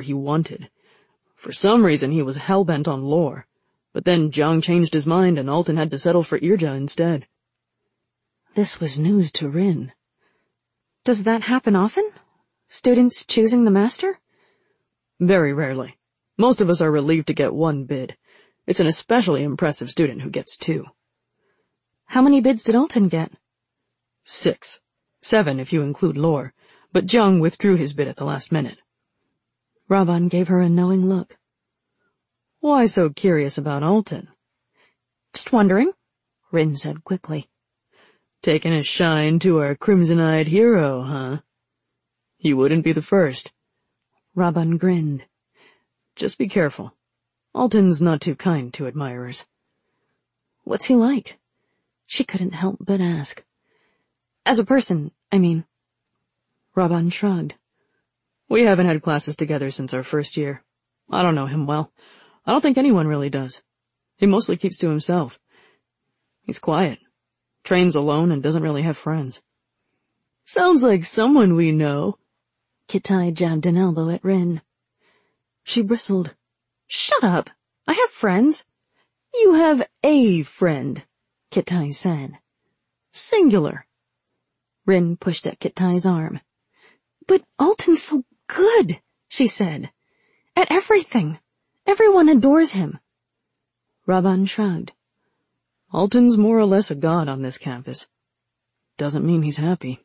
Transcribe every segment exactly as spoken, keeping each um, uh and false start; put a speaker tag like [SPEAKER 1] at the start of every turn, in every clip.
[SPEAKER 1] he wanted. For some reason he was hell-bent on lore, but then Jiang changed his mind and Alton had to settle for Irja instead.
[SPEAKER 2] This was news to Rin. Does that happen often? Students choosing the master?
[SPEAKER 1] Very rarely. Most of us are relieved to get one bid. It's an especially impressive student who gets two.
[SPEAKER 2] How many bids did Alton get?
[SPEAKER 1] Six. Seven if you include lore, but Jiang withdrew his bid at the last minute.
[SPEAKER 2] Raban gave her a knowing look.
[SPEAKER 1] Why so curious about Alton?
[SPEAKER 2] Just wondering, Rin said quickly.
[SPEAKER 1] Taking a shine to our crimson-eyed hero, huh? You wouldn't be the first.
[SPEAKER 2] Raban grinned.
[SPEAKER 1] Just be careful. Alton's not too kind to admirers.
[SPEAKER 2] What's he like? She couldn't help but ask. As a person, I mean. Raban shrugged.
[SPEAKER 1] We haven't had classes together since our first year. I don't know him well. I don't think anyone really does. He mostly keeps to himself. He's quiet, trains alone, and doesn't really have friends. Sounds like someone we know.
[SPEAKER 2] Kitai jabbed an elbow at Rin. She bristled. Shut up. I have friends.
[SPEAKER 1] You have a friend,
[SPEAKER 2] Kitai said.
[SPEAKER 1] Singular.
[SPEAKER 2] Rin pushed at Kitai's arm. But Alton's so good, she said. At everything. Everyone adores him.
[SPEAKER 1] Raban shrugged. Alton's more or less a god on this campus. Doesn't mean he's happy.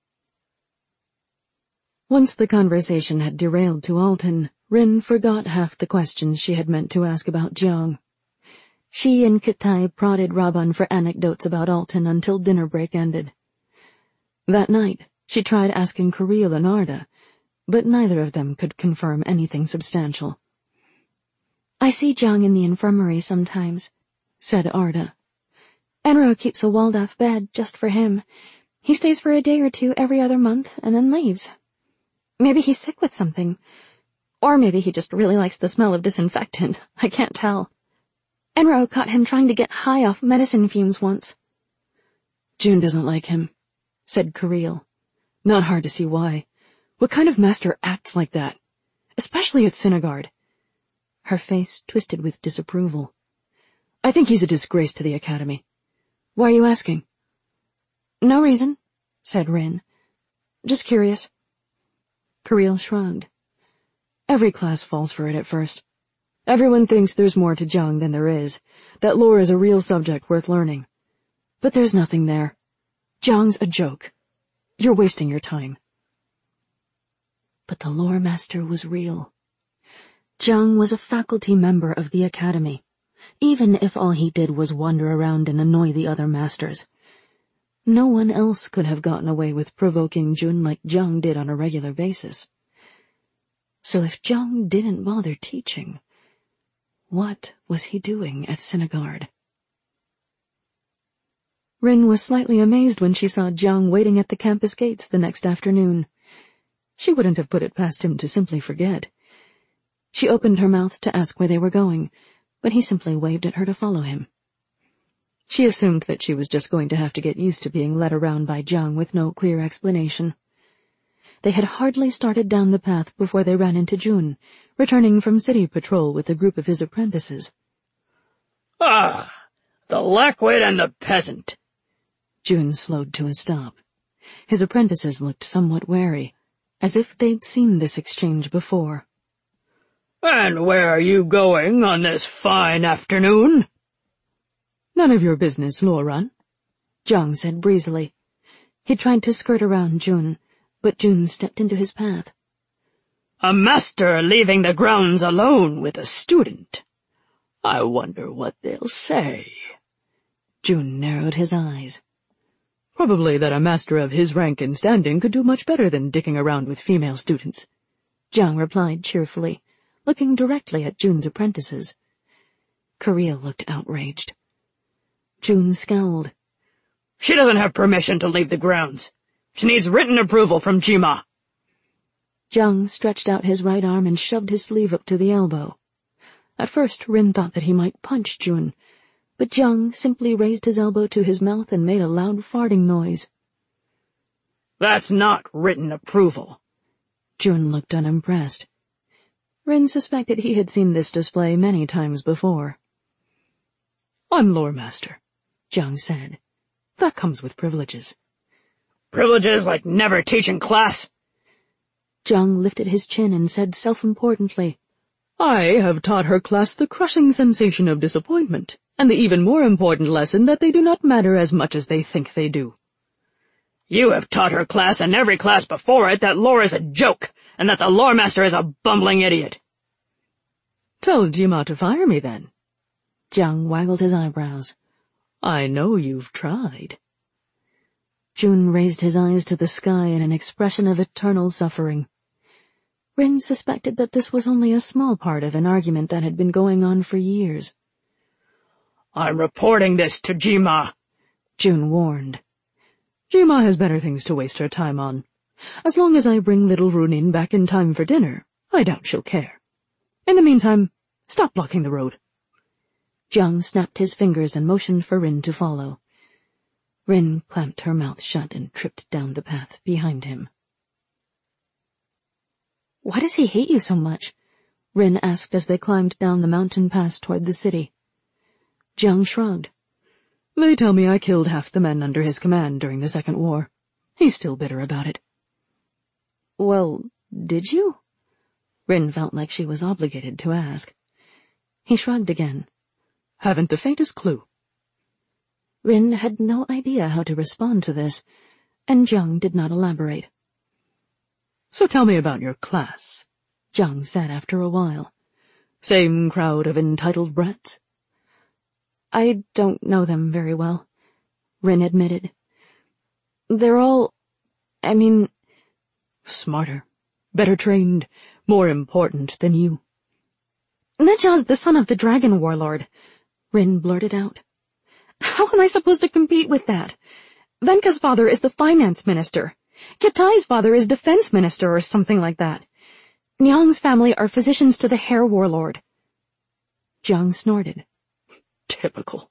[SPEAKER 1] Once the conversation had derailed to Alton, Rin forgot half the questions she had meant to ask about Jiang. She and Kitai prodded Raban for anecdotes about Alton until dinner break ended. That night, she tried asking Kirill and Arda, but neither of them could confirm anything substantial. I see Jiang in the infirmary sometimes, said Arda. Enro keeps a walled-off bed just for him. He stays for a day or two every other month and then leaves. Maybe he's sick with something. Or maybe he just really likes the smell of disinfectant. I can't tell. Enro caught him trying to get high off medicine fumes once. June doesn't like him, said Kirill. Not hard to see why. What kind of master acts like that? Especially at Synagard. Her face twisted with disapproval. I think he's a disgrace to the academy. Why are you asking?
[SPEAKER 2] No reason, said Rin. Just curious.
[SPEAKER 1] Kirill shrugged. Every class falls for it at first. Everyone thinks there's more to Jiang than there is, that lore is a real subject worth learning. But there's nothing there. Jiang's a joke. You're wasting your time.
[SPEAKER 2] But the lore master was real. Jiang was a faculty member of the academy, even if all he did was wander around and annoy the other masters. No one else could have gotten away with provoking Jun like Jiang did on a regular basis. So if Jiang didn't bother teaching, what was he doing at Synagard? Rin was slightly amazed when she saw Jiang waiting at the campus gates the next afternoon. She wouldn't have put it past him to simply forget. She opened her mouth to ask where they were going, but he simply waved at her to follow him. She assumed that she was just going to have to get used to being led around by Jiang with no clear explanation. They had hardly started down the path before they ran into Jun, returning from city patrol with a group of his apprentices.
[SPEAKER 3] Ah, the lackwit and the peasant.
[SPEAKER 1] Jun slowed to a stop. His apprentices looked somewhat wary, as if they'd seen this exchange before.
[SPEAKER 3] And where are you going on this fine afternoon?
[SPEAKER 1] None of your business, Loran, Jiang said breezily. He tried to skirt around Jun, but Jun stepped into his path.
[SPEAKER 3] A master leaving the grounds alone with a student. I wonder what they'll say.
[SPEAKER 1] Jun narrowed his eyes. Probably that a master of his rank and standing could do much better than dicking around with female students, Jiang replied cheerfully, looking directly at Jun's apprentices. Kirill looked outraged. Jun scowled.
[SPEAKER 3] She doesn't have permission to leave the grounds. She needs written approval from Jima.
[SPEAKER 1] Jiang stretched out his right arm and shoved his sleeve up to the elbow. At first, Rin thought that he might punch Jun, but Jiang simply raised his elbow to his mouth and made a loud farting noise.
[SPEAKER 3] That's not written approval.
[SPEAKER 1] Jun looked unimpressed.
[SPEAKER 2] Rin suspected he had seen this display many times before. "I'm lore master," Jiang said. "That comes with privileges."
[SPEAKER 3] "Privileges like never teaching class?"
[SPEAKER 2] Jiang lifted his chin and said self-importantly, "I have taught her class the crushing sensation of disappointment, and the even more important lesson that they do not matter as much as they think they do."
[SPEAKER 3] "You have taught her class and every class before it that lore is a joke, and that the lore master is a bumbling idiot."
[SPEAKER 2] "Tell Jima to fire me, then." Jiang waggled his eyebrows. "I know you've tried." Jun raised his eyes to the sky in an expression of eternal suffering. Rin suspected that this was only a small part of an argument that had been going on for years.
[SPEAKER 3] "I'm reporting this to Jima,"
[SPEAKER 2] Jun warned. "Jima has better things to waste her time on. As long as I bring little Runin back in time for dinner, I doubt she'll care. In the meantime, stop blocking the road." Jiang snapped his fingers and motioned for Rin to follow. Rin clamped her mouth shut and tripped down the path behind him. "Why does he hate you so much?" Rin asked as they climbed down the mountain pass toward the city. Jiang shrugged. "They tell me I killed half the men under his command during the Second War. He's still bitter about it." "Well, did you?" Rin felt like she was obligated to ask. He shrugged again. "Haven't the faintest clue." Rin had no idea how to respond to this, and Jiang did not elaborate. "So tell me about your class," Jiang said after a while. "Same crowd of entitled brats?" "I don't know them very well," Rin admitted. "They're all... I mean... smarter, better trained, more important than you." "Neja's the son of the dragon warlord," Rin blurted out. "How am I supposed to compete with that? Venka's father is the finance minister. Kitai's father is defense minister or something like that. Nyang's family are physicians to the hair warlord." Jiang snorted. "Typical."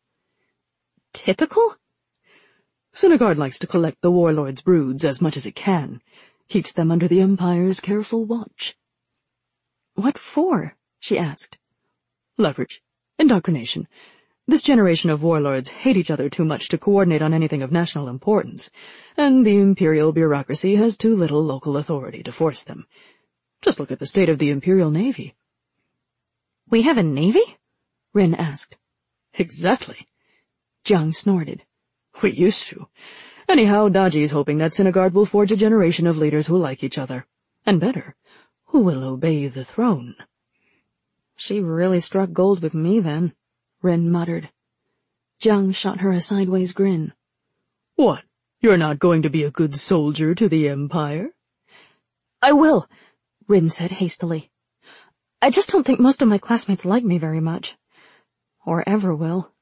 [SPEAKER 2] "Typical?" "Sinigard likes to collect the warlord's broods as much as it can. Keeps them under the Empire's careful watch." "What for?" she asked. "Leverage. Indoctrination. This generation of warlords hate each other too much to coordinate on anything of national importance, and the imperial bureaucracy has too little local authority to force them. Just look at the state of the Imperial Navy." "We have a navy?" Rin asked. "Exactly." Jiang snorted. "We used to. Anyhow, Daji's hoping that Sinigard will forge a generation of leaders who like each other. And better, who will obey the throne." "She really struck gold with me, then," Rin muttered. Jiang shot her a sideways grin. "What, you're not going to be a good soldier to the Empire?" "I will," Rin said hastily. "I just don't think most of my classmates like me very much. Or ever will."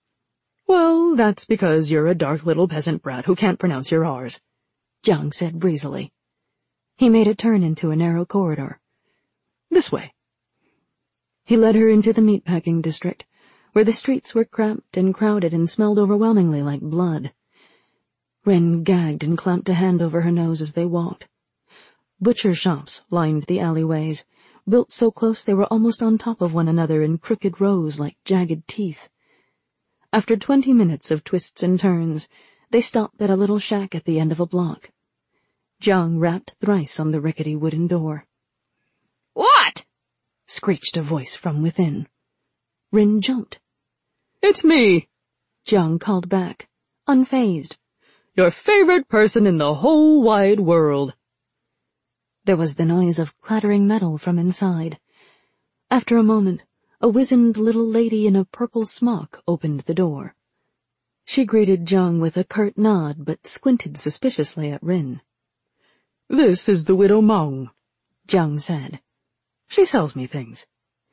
[SPEAKER 2] "Well, that's because you're a dark little peasant brat who can't pronounce your R's," Jiang said breezily. He made a turn into a narrow corridor. "This way." He led her into the meatpacking district, where the streets were cramped and crowded and smelled overwhelmingly like blood. Rin gagged and clamped a hand over her nose as they walked. Butcher shops lined the alleyways, built so close they were almost on top of one another in crooked rows like jagged teeth. After twenty minutes of twists and turns, they stopped at a little shack at the end of a block. Jiang rapped thrice on the rickety wooden door.
[SPEAKER 3] "What?"
[SPEAKER 2] screeched a voice from within. Rin jumped. "It's me," Jiang called back, unfazed. "Your favorite person in the whole wide world." There was the noise of clattering metal from inside. After a moment, a wizened little lady in a purple smock opened the door. She greeted Jiang with a curt nod, but squinted suspiciously at Rin. "This is the widow Meng," Jiang said. "She sells me things."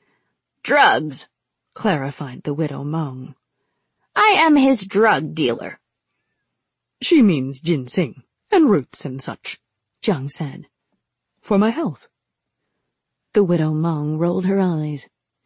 [SPEAKER 3] "Drugs,"
[SPEAKER 2] clarified the widow Meng.
[SPEAKER 3] "I am his drug dealer."
[SPEAKER 2] "She means ginseng, and roots and such," Jiang said. "For my health." The widow Meng rolled her eyes.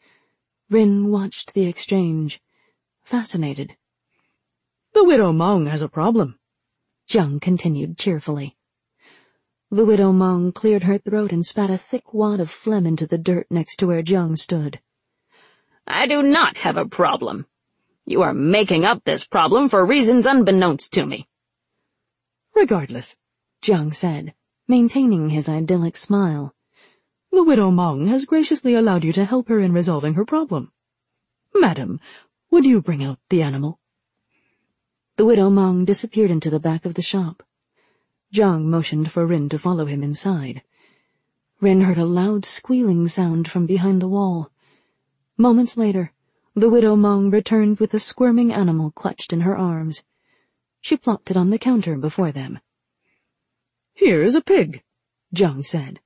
[SPEAKER 2] Rin watched the exchange, fascinated. "The widow Meng has a problem," Jiang continued cheerfully. The widow Meng cleared her throat and spat a thick wad of phlegm into the dirt next to where Jiang stood.
[SPEAKER 3] I do not have a problem. You are making up this problem for reasons unbeknownst to me.
[SPEAKER 2] Regardless, Jiang said, maintaining his idyllic smile, the widow Meng has graciously allowed you to help her in resolving her problem. Madam, would you bring out the animal? The widow Meng disappeared into the back of the shop. Jiang motioned for Rin to follow him inside. Rin heard a loud squealing sound from behind the wall. Moments later, the widow Meng returned with a squirming animal clutched in her arms. She plopped it on the counter before them. Here's a pig, Jiang said.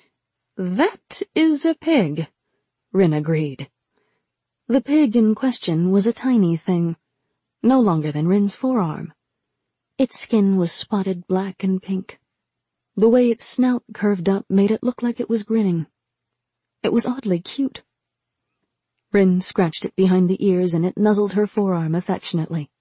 [SPEAKER 2] That is a pig, Rin agreed. The pig in question was a tiny thing, no longer than Rin's forearm. Its skin was spotted black and pink. The way its snout curved up made it look like it was grinning. It was oddly cute. Rin scratched it behind the ears and it nuzzled her forearm affectionately.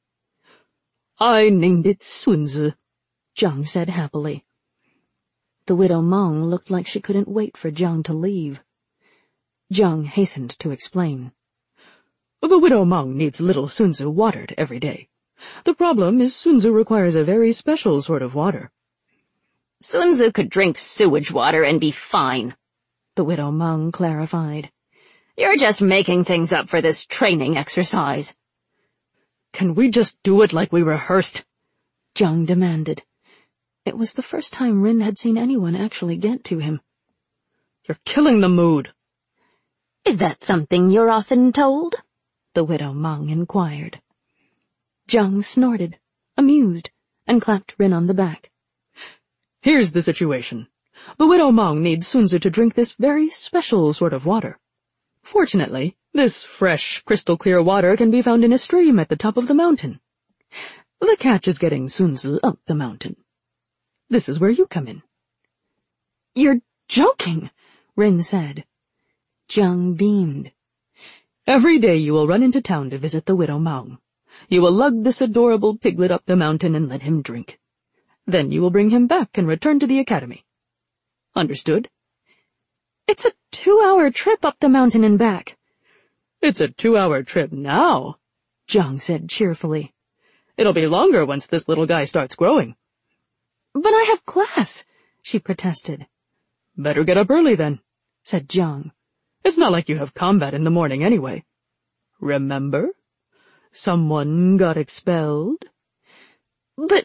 [SPEAKER 2] I named it Sunzi, Jiang said happily. The widow Meng looked like she couldn't wait for Jiang to leave. Jiang hastened to explain. The widow Meng needs little Sunzi watered every day. The problem is Sunzi requires a very special sort of water.
[SPEAKER 3] Sunzi could drink sewage water and be fine,
[SPEAKER 2] the widow Meng clarified.
[SPEAKER 3] You're just making things up for this training exercise.
[SPEAKER 2] Can we just do it like we rehearsed? Jiang demanded. It was the first time Rin had seen anyone actually get to him. You're killing the mood.
[SPEAKER 1] Is that something you're often told?
[SPEAKER 2] The widow Meng inquired. Jiang snorted, amused, and clapped Rin on the back. Here's the situation. The widow Meng needs Sunzi to drink this very special sort of water. Fortunately, this fresh, crystal-clear water can be found in a stream at the top of the mountain. The catch is getting Sunzi up the mountain. This is where you come in. You're joking, Rin said. Jiang beamed. Every day you will run into town to visit the widow Meng. You will lug this adorable piglet up the mountain and let him drink. Then you will bring him back and return to the academy. Understood? It's a two-hour trip up the mountain and back. It's a two-hour trip now, Jiang said cheerfully. It'll be longer once this little guy starts growing. But I have class, she protested. Better get up early then, said Jiang. It's not like you have combat in the morning anyway. Remember? Someone got expelled. But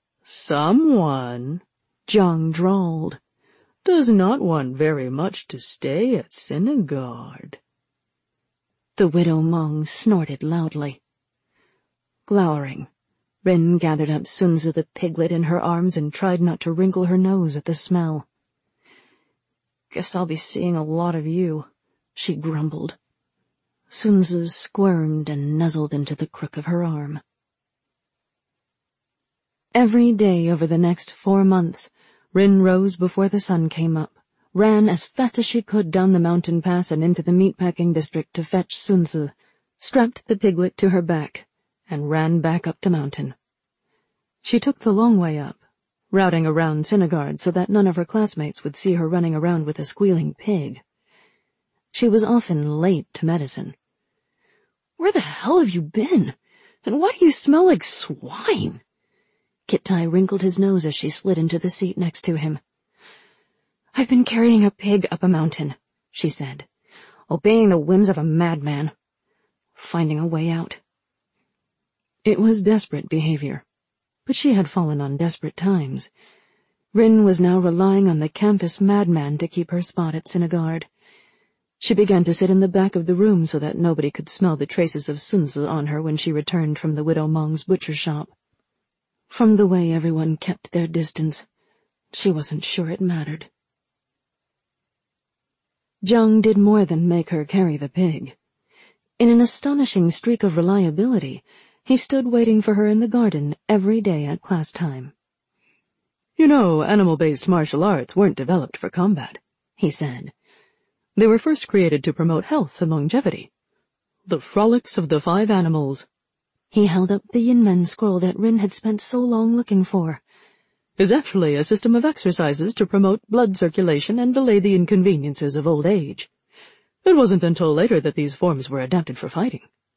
[SPEAKER 2] someone, Jiang drawled, does not want very much to stay at Sinigard. The widow Meng snorted loudly. Glowering, Rin gathered up Sunzi the piglet in her arms and tried not to wrinkle her nose at the smell. Guess I'll be seeing a lot of you, she grumbled. Sunzi squirmed and nuzzled into the crook of her arm. Every day over the next four months, Rin rose before the sun came up, ran as fast as she could down the mountain pass and into the meatpacking district to fetch Sunzi, strapped the piglet to her back, and ran back up the mountain. She took the long way up, routing around Sinigard so that none of her classmates would see her running around with a squealing pig. She was often late to medicine. Where the hell have you been? And why do you smell like swine? Kittai wrinkled his nose as she slid into the seat next to him. I've been carrying a pig up a mountain, she said, obeying the whims of a madman, finding a way out. It was desperate behavior, but she had fallen on desperate times. Rin was now relying on the campus madman to keep her spot at Sinigard. She began to sit in the back of the room so that nobody could smell the traces of Sunzi on her when she returned from the widow Meng's butcher shop. From the way everyone kept their distance, she wasn't sure it mattered. Jiang did more than make her carry the pig. In an astonishing streak of reliability, he stood waiting for her in the garden every day at class time. You know, animal-based martial arts weren't developed for combat, he said. They were first created to promote health and longevity. The frolics of the five animals. He held up the Yinmen scroll that Rin had spent so long looking for. is actually a system of exercises to promote blood circulation and delay the inconveniences of old age. It wasn't until later that these forms were adapted for fighting.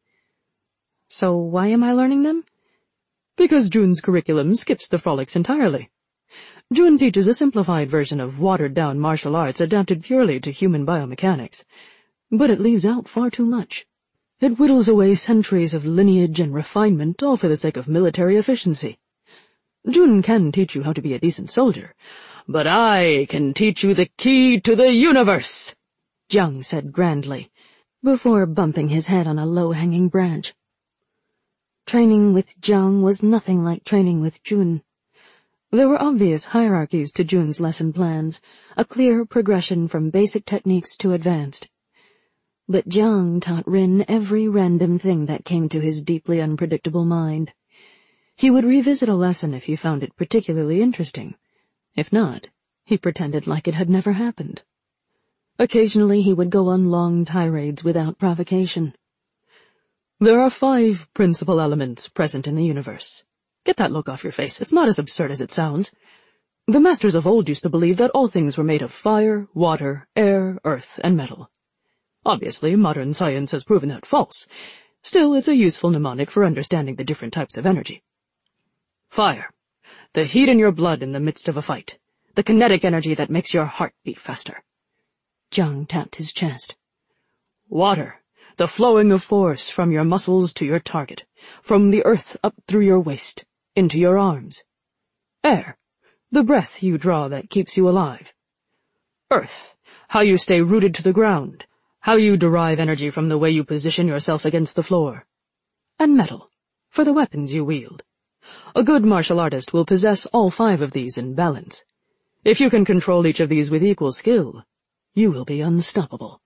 [SPEAKER 1] So why am I learning them?
[SPEAKER 2] Because Jun's curriculum skips the frolics entirely. Jun teaches a simplified version of watered-down martial arts adapted purely to human biomechanics, but it leaves out far too much. It whittles away centuries of lineage and refinement, all for the sake of military efficiency. Jun can teach you how to be a decent soldier, but I can teach you the key to the universe, Jiang said grandly, before bumping his head on a low-hanging branch.
[SPEAKER 1] Training with Jiang was nothing like training with Jun.
[SPEAKER 2] There were obvious hierarchies to Jun's lesson plans, a clear progression from basic techniques to advanced.
[SPEAKER 1] But Jiang taught Rin every random thing that came to his deeply unpredictable mind.
[SPEAKER 2] He would revisit a lesson if he found it particularly interesting. If not, he pretended like it had never happened. Occasionally he would go on long tirades without provocation. There are five principal elements present in the universe. Get that look off your face. It's not as absurd as it sounds. The masters of old used to believe that all things were made of fire, water, air, earth, and metal. Obviously, modern science has proven that false. Still, it's a useful mnemonic for understanding the different types of energy. Fire. The heat in your blood in the midst of a fight. The kinetic energy that makes your heart beat faster.
[SPEAKER 1] Jiang tapped his chest.
[SPEAKER 2] Water. The flowing of force from your muscles to your target, from the earth up through your waist, into your arms. Air. The breath you draw that keeps you alive. Earth. How you stay rooted to the ground. How you derive energy from the way you position yourself against the floor. And metal. For the weapons you wield. A good martial artist will possess all five of these in balance. If you can control each of these with equal skill, you will be unstoppable.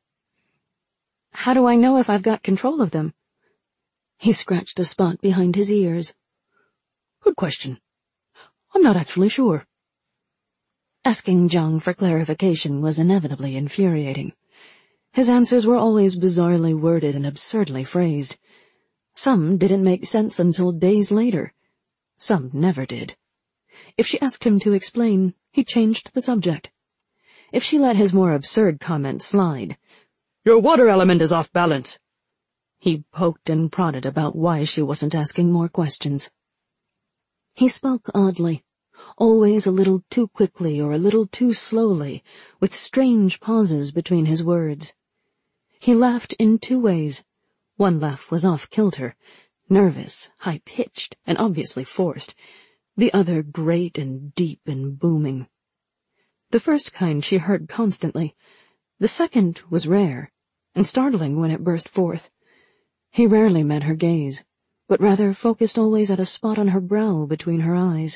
[SPEAKER 1] How do I know if I've got control of them?
[SPEAKER 2] He scratched a spot behind his ears. Good question. I'm not actually sure.
[SPEAKER 1] Asking Jiang for clarification was inevitably infuriating. His answers were always bizarrely worded and absurdly phrased. Some didn't make sense until days later. Some never did. If she asked him to explain, he changed the subject. If she let his more absurd comments slide,
[SPEAKER 2] "Your water element is off balance,"
[SPEAKER 1] he poked and prodded about why she wasn't asking more questions. He spoke oddly, always a little too quickly or a little too slowly, with strange pauses between his words. He laughed in two ways. One laugh was off-kilter, nervous, high-pitched, and obviously forced. The other great and deep and booming. The first kind she heard constantly. The second was rare, and startling when it burst forth. He rarely met her gaze, but rather focused always at a spot on her brow between her eyes.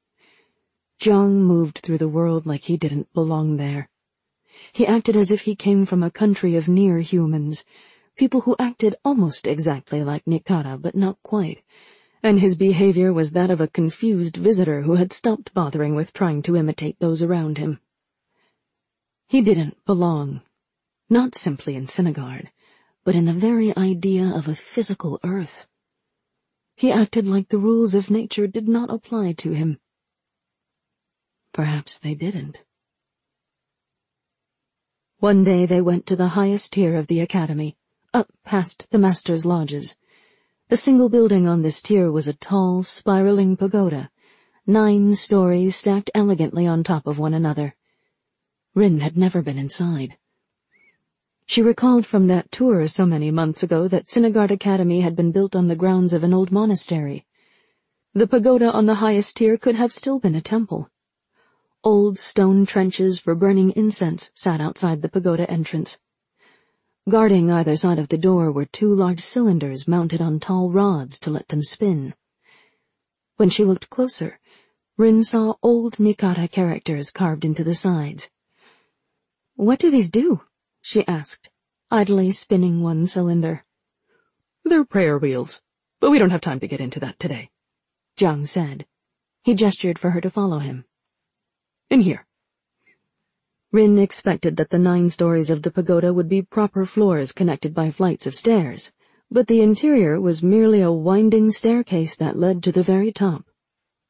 [SPEAKER 1] Jiang moved through the world like he didn't belong there. He acted as if he came from a country of near-humans, people who acted almost exactly like Nikata, but not quite, and his behavior was that of a confused visitor who had stopped bothering with trying to imitate those around him. He didn't belong, not simply in Sinigard, but in the very idea of a physical earth. He acted like the rules of nature did not apply to him. Perhaps they didn't. One day they went to the highest tier of the academy, up past the master's lodges. The single building on this tier was a tall, spiraling pagoda, nine stories stacked elegantly on top of one another. Rin had never been inside. She recalled from that tour so many months ago that Sinigard Academy had been built on the grounds of an old monastery. The pagoda on the highest tier could have still been a temple. Old stone trenches for burning incense sat outside the pagoda entrance. Guarding either side of the door were two large cylinders mounted on tall rods to let them spin. When she looked closer, Rin saw old Nikata characters carved into the sides. "What do these do?" she asked, idly spinning one cylinder.
[SPEAKER 2] "They're prayer wheels, but we don't have time to get into that today," Jiang said. He gestured for her to follow him. "In here." Rin expected that the nine stories of the pagoda would be proper floors connected by flights of stairs, but the interior was merely a winding staircase that led to the very top.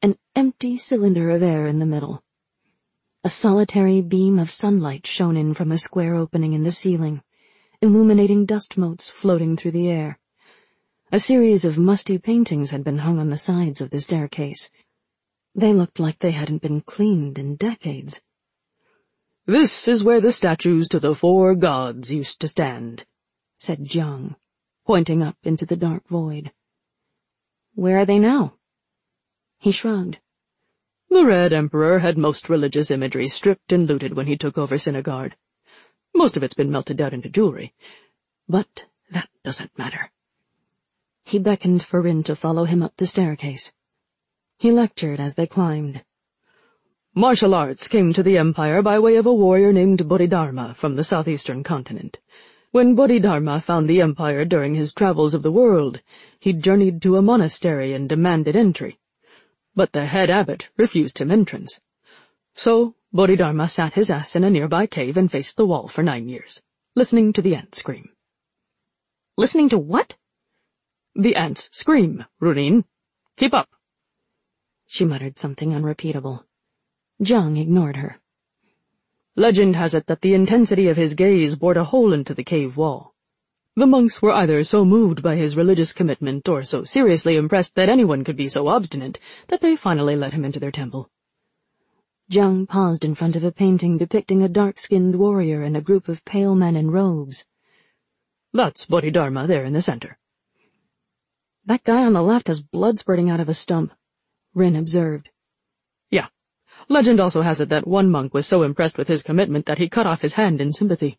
[SPEAKER 1] an empty cylinder of air in the middle. A solitary beam of sunlight shone in from a square opening in the ceiling, illuminating dust motes floating through the air. A series of musty paintings had been hung on the sides of the staircase. They looked like they hadn't been cleaned in decades.
[SPEAKER 3] "This is where the statues to the four gods used to stand,"
[SPEAKER 1] said Jiang, pointing up into the dark void. "Where are they now?" He shrugged.
[SPEAKER 3] "The Red Emperor had most religious imagery stripped and looted when he took over Sinigard. Most of it's been melted down into jewelry. But that doesn't matter."
[SPEAKER 1] He beckoned for Rin to follow him up the staircase. He lectured as they climbed.
[SPEAKER 3] Martial arts came to the Empire by way of a warrior named Bodhidharma from the southeastern continent. When Bodhidharma found the Empire during his travels of the world, he journeyed to a monastery and demanded entry. But the head abbot refused him entrance. So Bodhidharma sat his ass in a nearby cave and faced the wall for nine years, listening to the ants scream.
[SPEAKER 1] "Listening to what?"
[SPEAKER 3] "The ants scream, Rurin. Keep up."
[SPEAKER 1] She muttered something unrepeatable. Jiang ignored her.
[SPEAKER 3] Legend has it that the intensity of his gaze bored a hole into the cave wall. The monks were either so moved by his religious commitment or so seriously impressed that anyone could be so obstinate that they finally let him into their temple.
[SPEAKER 1] Jiang paused in front of a painting depicting a dark-skinned warrior and a group of pale men in robes.
[SPEAKER 3] "That's Bodhidharma there in the center."
[SPEAKER 1] "That guy on the left has blood spurting out of a stump," Rin observed.
[SPEAKER 3] "Yeah. Legend also has it that one monk was so impressed with his commitment that he cut off his hand in sympathy."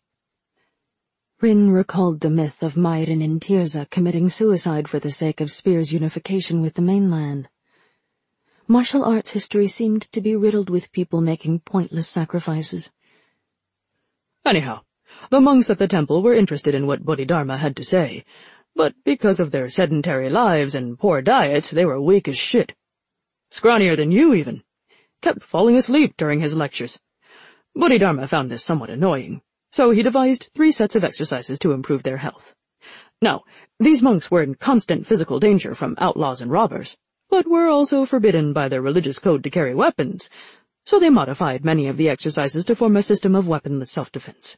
[SPEAKER 1] Rin recalled the myth of Myrin in Tirza committing suicide for the sake of Spear's unification with the mainland. Martial arts history seemed to be riddled with people making pointless sacrifices.
[SPEAKER 3] Anyhow, the monks at the temple were interested in what Bodhidharma had to say, but because of their sedentary lives and poor diets, they were weak as shit. Scrawnier than you, even. Kept falling asleep during his lectures. Bodhidharma found this somewhat annoying, so he devised three sets of exercises to improve their health. Now, these monks were in constant physical danger from outlaws and robbers, but were also forbidden by their religious code to carry weapons, so they modified many of the exercises to form a system of weaponless self-defense.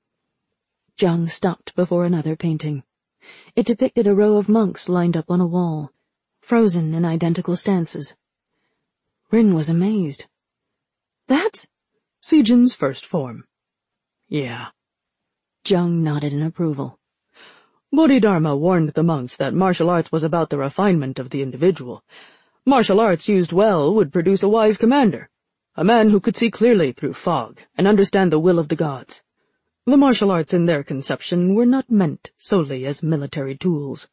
[SPEAKER 1] Jiang stopped before another painting. It depicted a row of monks lined up on a wall, frozen in identical stances. Rin was amazed. "That's
[SPEAKER 3] Sijin's first form." "Yeah."
[SPEAKER 1] Jiang nodded in approval.
[SPEAKER 3] Bodhidharma warned the monks that martial arts was about the refinement of the individual. Martial arts used well would produce a wise commander, a man who could see clearly through fog and understand the will of the gods. The martial arts in their conception were not meant solely as military tools.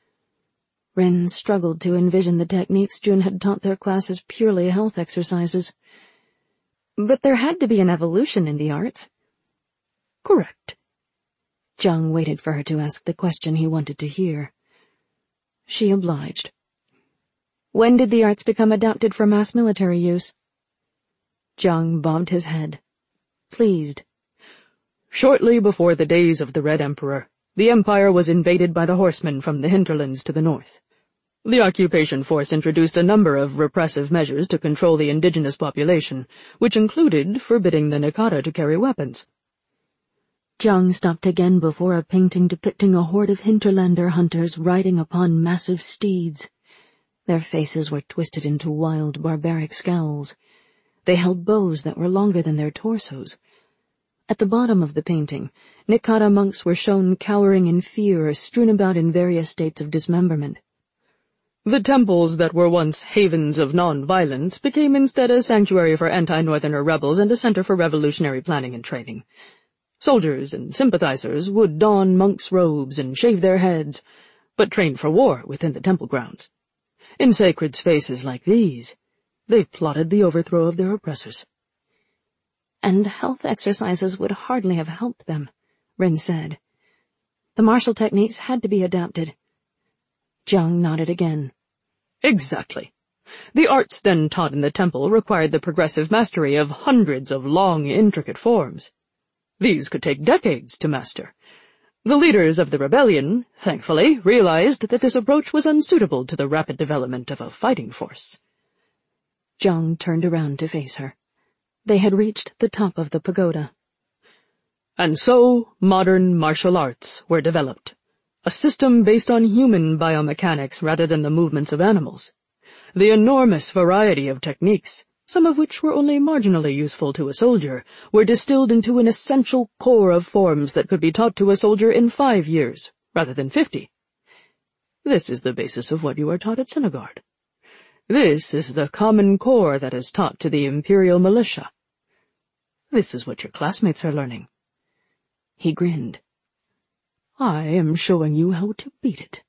[SPEAKER 1] Rin struggled to envision the techniques Jun had taught their class as purely health exercises. But there had to be an evolution in the arts.
[SPEAKER 3] Correct.
[SPEAKER 1] Jiang waited for her to ask the question he wanted to hear. She obliged. When did the arts become adapted for mass military use? Jiang bobbed his head, pleased.
[SPEAKER 3] Shortly before the days of the Red Emperor, the Empire was invaded by the horsemen from the hinterlands to the north. The occupation force introduced a number of repressive measures to control the indigenous population, which included forbidding the Nikata to carry weapons.
[SPEAKER 1] Jiang stopped again before a painting depicting a horde of hinterlander hunters riding upon massive steeds. Their faces were twisted into wild, barbaric scowls. They held bows that were longer than their torsos. At the bottom of the painting, Nikata monks were shown cowering in fear or strewn about in various states of dismemberment.
[SPEAKER 3] The temples that were once havens of non-violence became instead a sanctuary for anti-Northerner rebels and a center for revolutionary planning and training. Soldiers and sympathizers would don monks' robes and shave their heads, but train for war within the temple grounds. In sacred spaces like these, they plotted the overthrow of their oppressors.
[SPEAKER 1] And health exercises would hardly have helped them, Rin said. The martial techniques had to be adapted. Jiang nodded again.
[SPEAKER 3] Exactly. The arts then taught in the temple required the progressive mastery of hundreds of long, intricate forms. These could take decades to master. The leaders of the rebellion, thankfully, realized that this approach was unsuitable to the rapid development of a fighting force.
[SPEAKER 1] Jiang turned around to face her. They had reached the top of the pagoda.
[SPEAKER 3] And so, modern martial arts were developed. A system based on human biomechanics rather than the movements of animals. The enormous variety of techniques, some of which were only marginally useful to a soldier, were distilled into an essential core of forms that could be taught to a soldier in five years, rather than fifty. This is the basis of what you are taught at Senegard. This is the common core that is taught to the Imperial Militia. This is what your classmates are learning. He grinned. I am showing you how to beat it.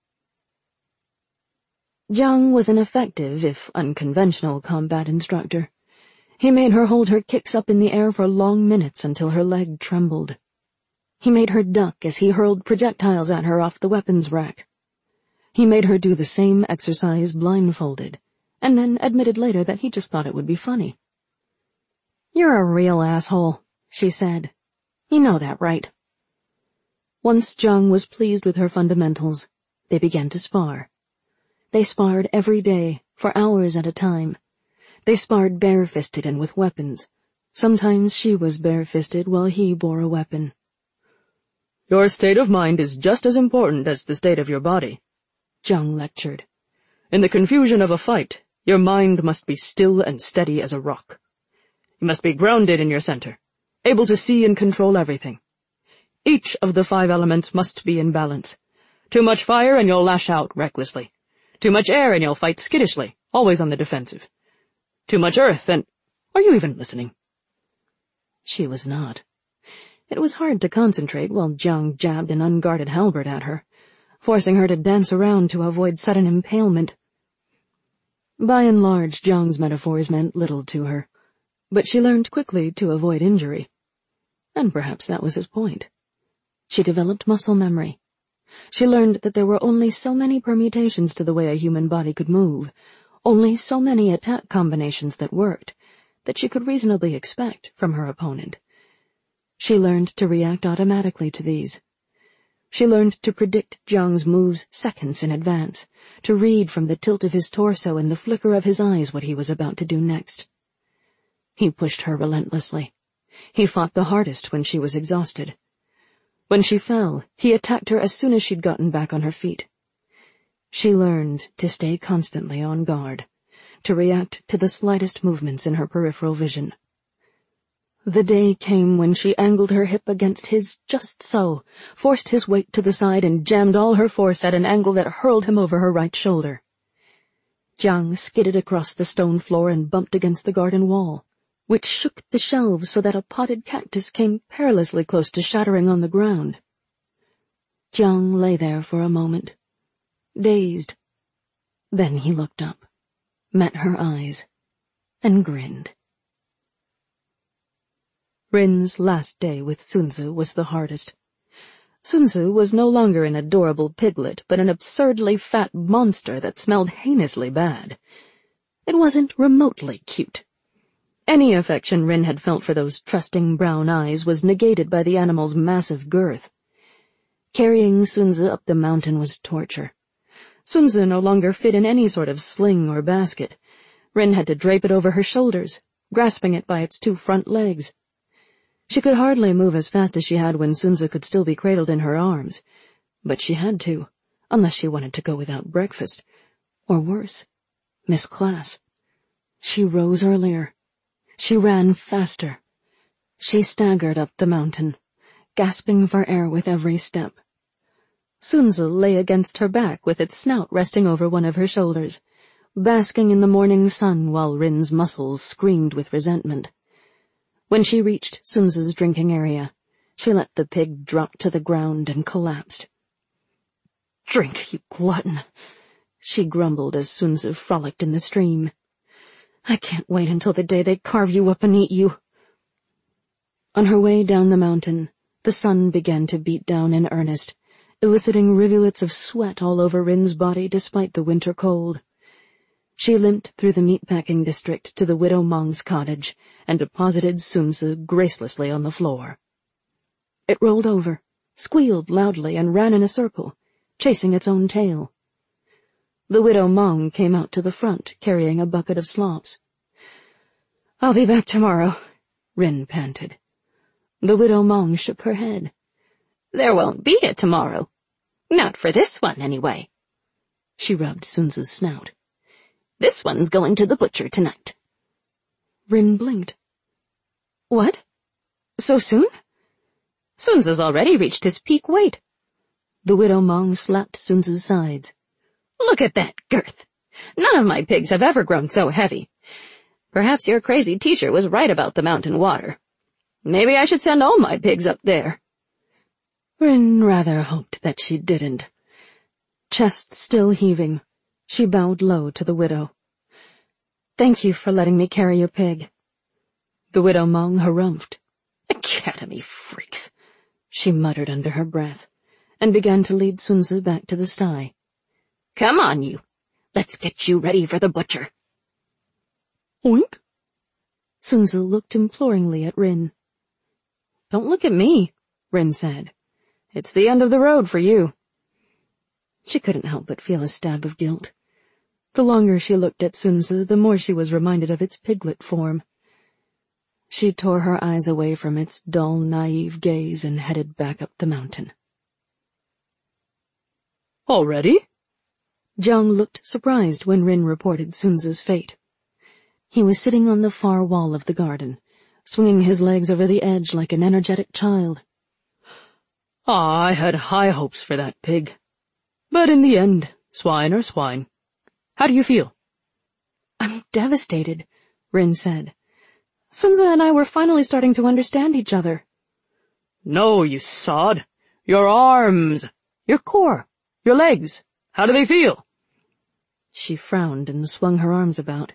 [SPEAKER 1] Jiang was an effective, if unconventional, combat instructor. He made her hold her kicks up in the air for long minutes until her leg trembled. He made her duck as he hurled projectiles at her off the weapons rack. He made her do the same exercise blindfolded, and then admitted later that he just thought it would be funny. "You're a real asshole," she said. "You know that, right?" Once Jiang was pleased with her fundamentals, they began to spar. They sparred every day, for hours at a time. They sparred bare-fisted and with weapons. Sometimes she was bare-fisted while he bore a weapon.
[SPEAKER 3] Your state of mind is just as important as the state of your body,
[SPEAKER 1] Jiang lectured.
[SPEAKER 3] In the confusion of a fight, your mind must be still and steady as a rock. You must be grounded in your center, able to see and control everything. Each of the five elements must be in balance. Too much fire and you'll lash out recklessly. Too much air and you'll fight skittishly, always on the defensive. Too much earth and— Are you even listening?
[SPEAKER 1] She was not. It was hard to concentrate while Jiang jabbed an unguarded halberd at her, forcing her to dance around to avoid sudden impalement. By and large, Jiang's metaphors meant little to her, but she learned quickly to avoid injury. And perhaps that was his point. She developed muscle memory. She learned that there were only so many permutations to the way a human body could move, only so many attack combinations that worked, that she could reasonably expect from her opponent. She learned to react automatically to these. She learned to predict Jiang's moves seconds in advance, to read from the tilt of his torso and the flicker of his eyes what he was about to do next. He pushed her relentlessly. He fought the hardest when she was exhausted. When she fell, he attacked her as soon as she'd gotten back on her feet. She learned to stay constantly on guard, to react to the slightest movements in her peripheral vision. The day came when she angled her hip against his just so, forced his weight to the side and jammed all her force at an angle that hurled him over her right shoulder. Jiang skidded across the stone floor and bumped against the garden wall, which shook the shelves so that a potted cactus came perilously close to shattering on the ground. Jiang lay there for a moment, dazed. Then he looked up, met her eyes, and grinned. Rin's last day with Sunzi was the hardest. Sunzi was no longer an adorable piglet, but an absurdly fat monster that smelled heinously bad. It wasn't remotely cute. Any affection Rin had felt for those trusting brown eyes was negated by the animal's massive girth. Carrying Sunzi up the mountain was torture. Sunzi no longer fit in any sort of sling or basket. Rin had to drape it over her shoulders, grasping it by its two front legs. She could hardly move as fast as she had when Sunzi could still be cradled in her arms, but she had to, unless she wanted to go without breakfast, or worse, miss class. She rose earlier. She ran faster. She staggered up the mountain, gasping for air with every step. Sunzi lay against her back with its snout resting over one of her shoulders, basking in the morning sun while Rin's muscles screamed with resentment. When she reached Sunzi's drinking area, she let the pig drop to the ground and collapsed. "Drink, you glutton," she grumbled as Sunzi frolicked in the stream. "I can't wait until the day they carve you up and eat you." On her way down the mountain, the sun began to beat down in earnest, eliciting rivulets of sweat all over Rin's body despite the winter cold. She limped through the meatpacking district to the Widow Mong's cottage and deposited Sunzi gracelessly on the floor. It rolled over, squealed loudly, and ran in a circle, chasing its own tail. The Widow Mong came out to the front, carrying a bucket of slops.
[SPEAKER 2] I'll be back tomorrow, Rin panted. The widow Mong shook her head.
[SPEAKER 1] There won't be a tomorrow. Not for this one, anyway.
[SPEAKER 2] She rubbed Sunza's snout.
[SPEAKER 1] This one's going to the butcher tonight.
[SPEAKER 2] Rin blinked. What? So soon?
[SPEAKER 1] Sunza's already reached his peak weight.
[SPEAKER 2] The widow Mong slapped Sunza's sides.
[SPEAKER 1] Look at that girth. None of my pigs have ever grown so heavy. Perhaps your crazy teacher was right about the mountain water. Maybe I should send all my pigs up there.
[SPEAKER 2] Rin rather hoped that she didn't. Chest still heaving, she bowed low to the widow. Thank you for letting me carry your pig. The widow Mong harumphed.
[SPEAKER 1] Academy freaks,
[SPEAKER 2] she muttered under her breath, and began to lead Sunza back to the sty.
[SPEAKER 1] Come on, you. Let's get you ready for the butcher.
[SPEAKER 2] Oink. Sunza looked imploringly at Rin.
[SPEAKER 1] Don't look at me, Rin said. It's the end of the road for you.
[SPEAKER 2] She couldn't help but feel a stab of guilt. The longer she looked at Sunza, the more she was reminded of its piglet form. She tore her eyes away from its dull, naive gaze and headed back up the mountain.
[SPEAKER 3] Already?
[SPEAKER 2] Jiang looked surprised when Rin reported Sunza's fate. He was sitting on the far wall of the garden, swinging his legs over the edge like an energetic child.
[SPEAKER 3] Ah, I had high hopes for that pig. But in the end, swine are swine. How do you feel?
[SPEAKER 2] I'm devastated, Rin said. Sunza and I were finally starting to understand each other.
[SPEAKER 3] No, you sod. Your arms, your core, your legs. How do they feel?
[SPEAKER 2] She frowned and swung her arms about.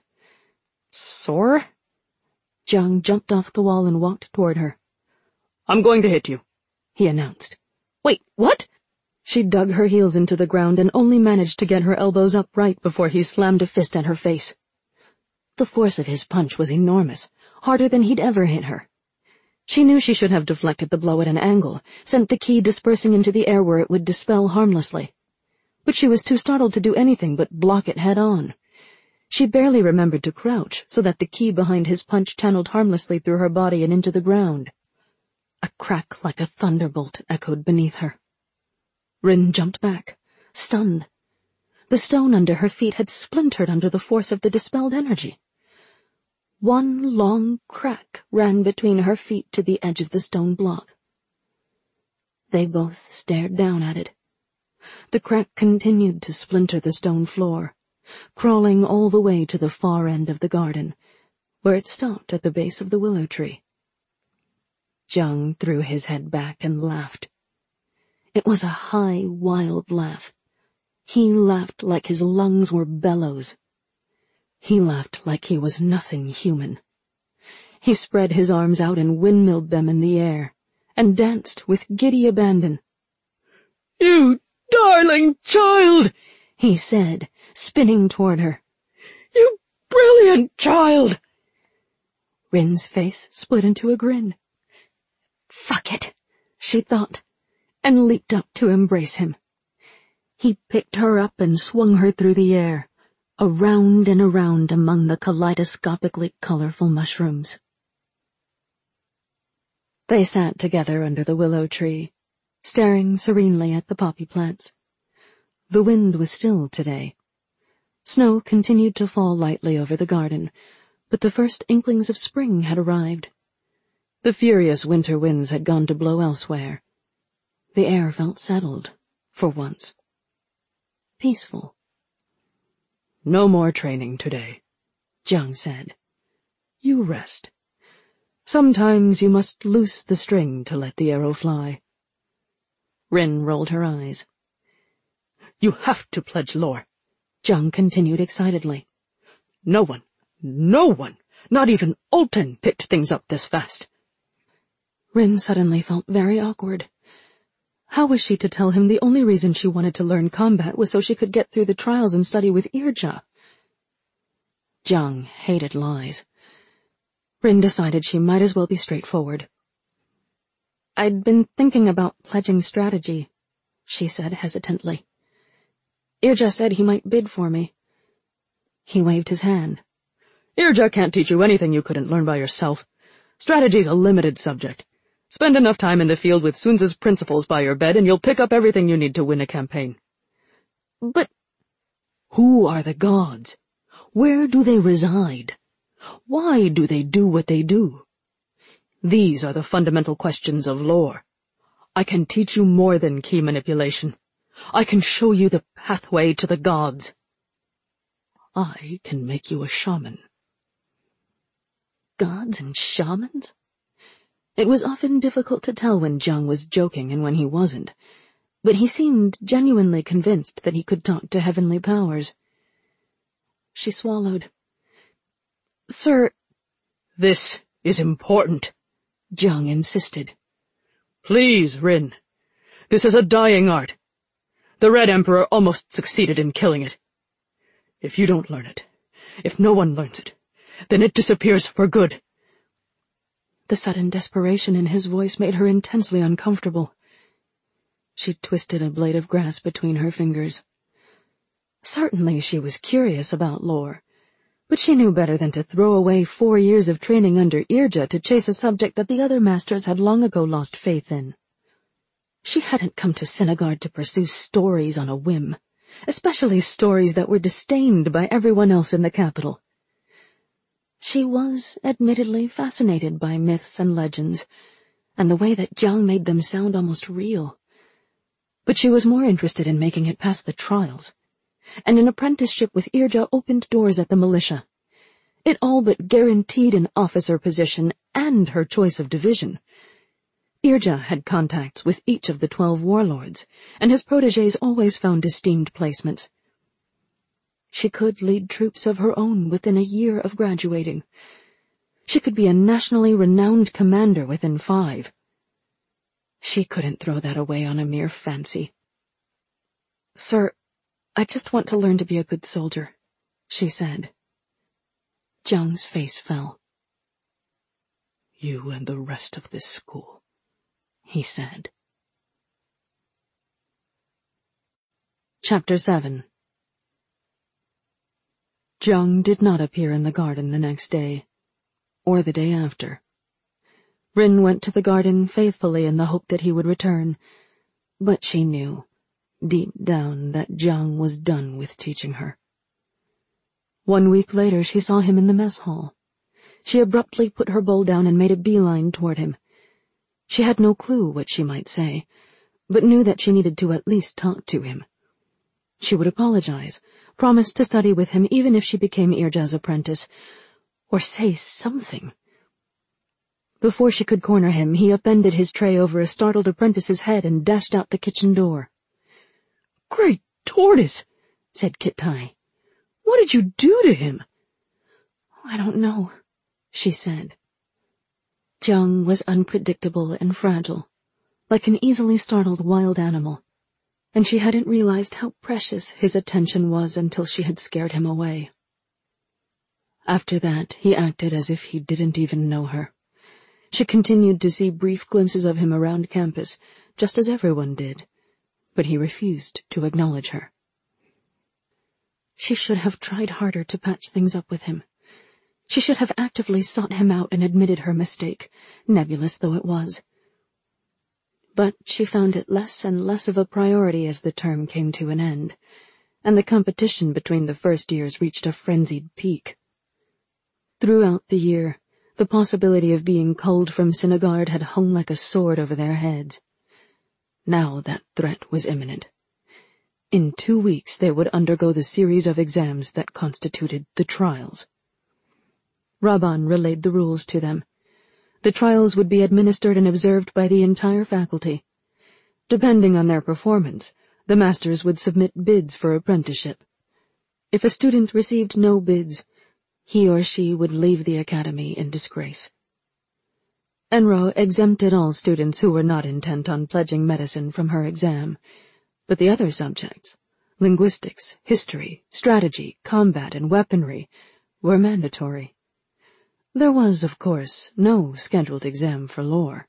[SPEAKER 3] Sore?
[SPEAKER 2] Jiang jumped off the wall and walked toward her.
[SPEAKER 3] I'm going to hit you,
[SPEAKER 2] he announced.
[SPEAKER 1] Wait, what?
[SPEAKER 2] She dug her heels into the ground and only managed to get her elbows upright before he slammed a fist at her face. The force of his punch was enormous, harder than he'd ever hit her. She knew she should have deflected the blow at an angle, sent the key dispersing into the air where it would dispel harmlessly. But she was too startled to do anything but block it head-on. She barely remembered to crouch so that the key behind his punch channeled harmlessly through her body and into the ground. A crack like a thunderbolt echoed beneath her. Rin jumped back, stunned. The stone under her feet had splintered under the force of the dispelled energy. One long crack ran between her feet to the edge of the stone block. They both stared down at it. The crack continued to splinter the stone floor, crawling all the way to the far end of the garden, where it stopped at the base of the willow tree. Jiang threw his head back and laughed. It was a high, wild laugh. He laughed like his lungs were bellows. He laughed like he was nothing human. He spread his arms out and windmilled them in the air, and danced with giddy abandon.
[SPEAKER 3] You darling child,
[SPEAKER 2] he said, spinning toward her.
[SPEAKER 3] You brilliant child.
[SPEAKER 2] Rin's face split into a grin. Fuck it, she thought, and leaped up to embrace him. He picked her up and swung her through the air, around and around among the kaleidoscopically colorful mushrooms. They sat together under the willow tree, staring serenely at the poppy plants. The wind was still today. Snow continued to fall lightly over the garden, but the first inklings of spring had arrived. The furious winter winds had gone to blow elsewhere. The air felt settled, for once. Peaceful.
[SPEAKER 3] No more training today,
[SPEAKER 2] Jiang said.
[SPEAKER 3] You rest. Sometimes you must loose the string to let the arrow fly.
[SPEAKER 2] Rin rolled her eyes.
[SPEAKER 3] You have to pledge lore,
[SPEAKER 2] Jiang continued excitedly.
[SPEAKER 3] No one, no one, not even Alten picked things up this fast.
[SPEAKER 2] Rin suddenly felt very awkward. How was she to tell him the only reason she wanted to learn combat was so she could get through the trials and study with Irja? Jiang hated lies. Rin decided she might as well be straightforward. I'd been thinking about pledging strategy, she said hesitantly. Irja said he might bid for me. He waved his hand.
[SPEAKER 3] Irja can't teach you anything you couldn't learn by yourself. Strategy's a limited subject. Spend enough time in the field with Sunza's principles by your bed and you'll pick up everything you need to win a campaign.
[SPEAKER 2] But who are the gods? Where do they reside? Why do they do what they do?
[SPEAKER 3] These are the fundamental questions of lore. I can teach you more than key manipulation. I can show you the pathway to the gods.
[SPEAKER 2] I can make you a shaman. Gods and shamans? It was often difficult to tell when Jiang was joking and when he wasn't, but he seemed genuinely convinced that he could talk to heavenly powers. She swallowed. Sir,
[SPEAKER 3] this is important,
[SPEAKER 2] Jiang insisted.
[SPEAKER 3] Please, Rin. This is a dying art. The Red Emperor almost succeeded in killing it. If you don't learn it, if no one learns it, then it disappears for good.
[SPEAKER 2] The sudden desperation in his voice made her intensely uncomfortable. She twisted a blade of grass between her fingers. Certainly she was curious about lore, but she knew better than to throw away four years of training under Irja to chase a subject that the other masters had long ago lost faith in. She hadn't come to Sinigard to pursue stories on a whim, especially stories that were disdained by everyone else in the capital. She was admittedly fascinated by myths and legends, and the way that Jiang made them sound almost real. But she was more interested in making it past the trials, and an apprenticeship with Irja opened doors at the militia. It all but guaranteed an officer position and her choice of division. Irja had contacts with each of the twelve warlords, and his protégés always found esteemed placements. She could lead troops of her own within a year of graduating. She could be a nationally renowned commander within five. She couldn't throw that away on a mere fancy. Sir, I just want to learn to be a good soldier, she said. Jiang's face fell.
[SPEAKER 3] You and the rest of this school, he said.
[SPEAKER 2] Chapter seven. Jiang did not appear in the garden the next day, or the day after. Rin went to the garden faithfully in the hope that he would return, but she knew, deep down, that Jiang was done with teaching her. One week later she saw him in the mess hall. She abruptly put her bowl down and made a beeline toward him. She had no clue what she might say, but knew that she needed to at least talk to him. She would apologize, promise to study with him even if she became Irja's apprentice, or say something. Before she could corner him, he upended his tray over a startled apprentice's head and dashed out the kitchen door.
[SPEAKER 3] "Great tortoise," said Kitai. "What did you do to him?"
[SPEAKER 2] "I don't know," she said. Jiang was unpredictable and fragile, like an easily startled wild animal, and she hadn't realized how precious his attention was until she had scared him away. After that, he acted as if he didn't even know her. She continued to see brief glimpses of him around campus, just as everyone did, but he refused to acknowledge her. She should have tried harder to patch things up with him. She should have actively sought him out and admitted her mistake, nebulous though it was. But she found it less and less of a priority as the term came to an end, and the competition between the first years reached a frenzied peak. Throughout the year, the possibility of being culled from Sinigard had hung like a sword over their heads. Now that threat was imminent. In two weeks they would undergo the series of exams that constituted the trials. Raban relayed the rules to them. The trials would be administered and observed by the entire faculty. Depending on their performance, the masters would submit bids for apprenticeship. If a student received no bids, he or she would leave the academy in disgrace. Enro exempted all students who were not intent on pledging medicine from her exam, but the other subjects, linguistics, history, strategy, combat, and weaponry, were mandatory. There was, of course, no scheduled exam for lore.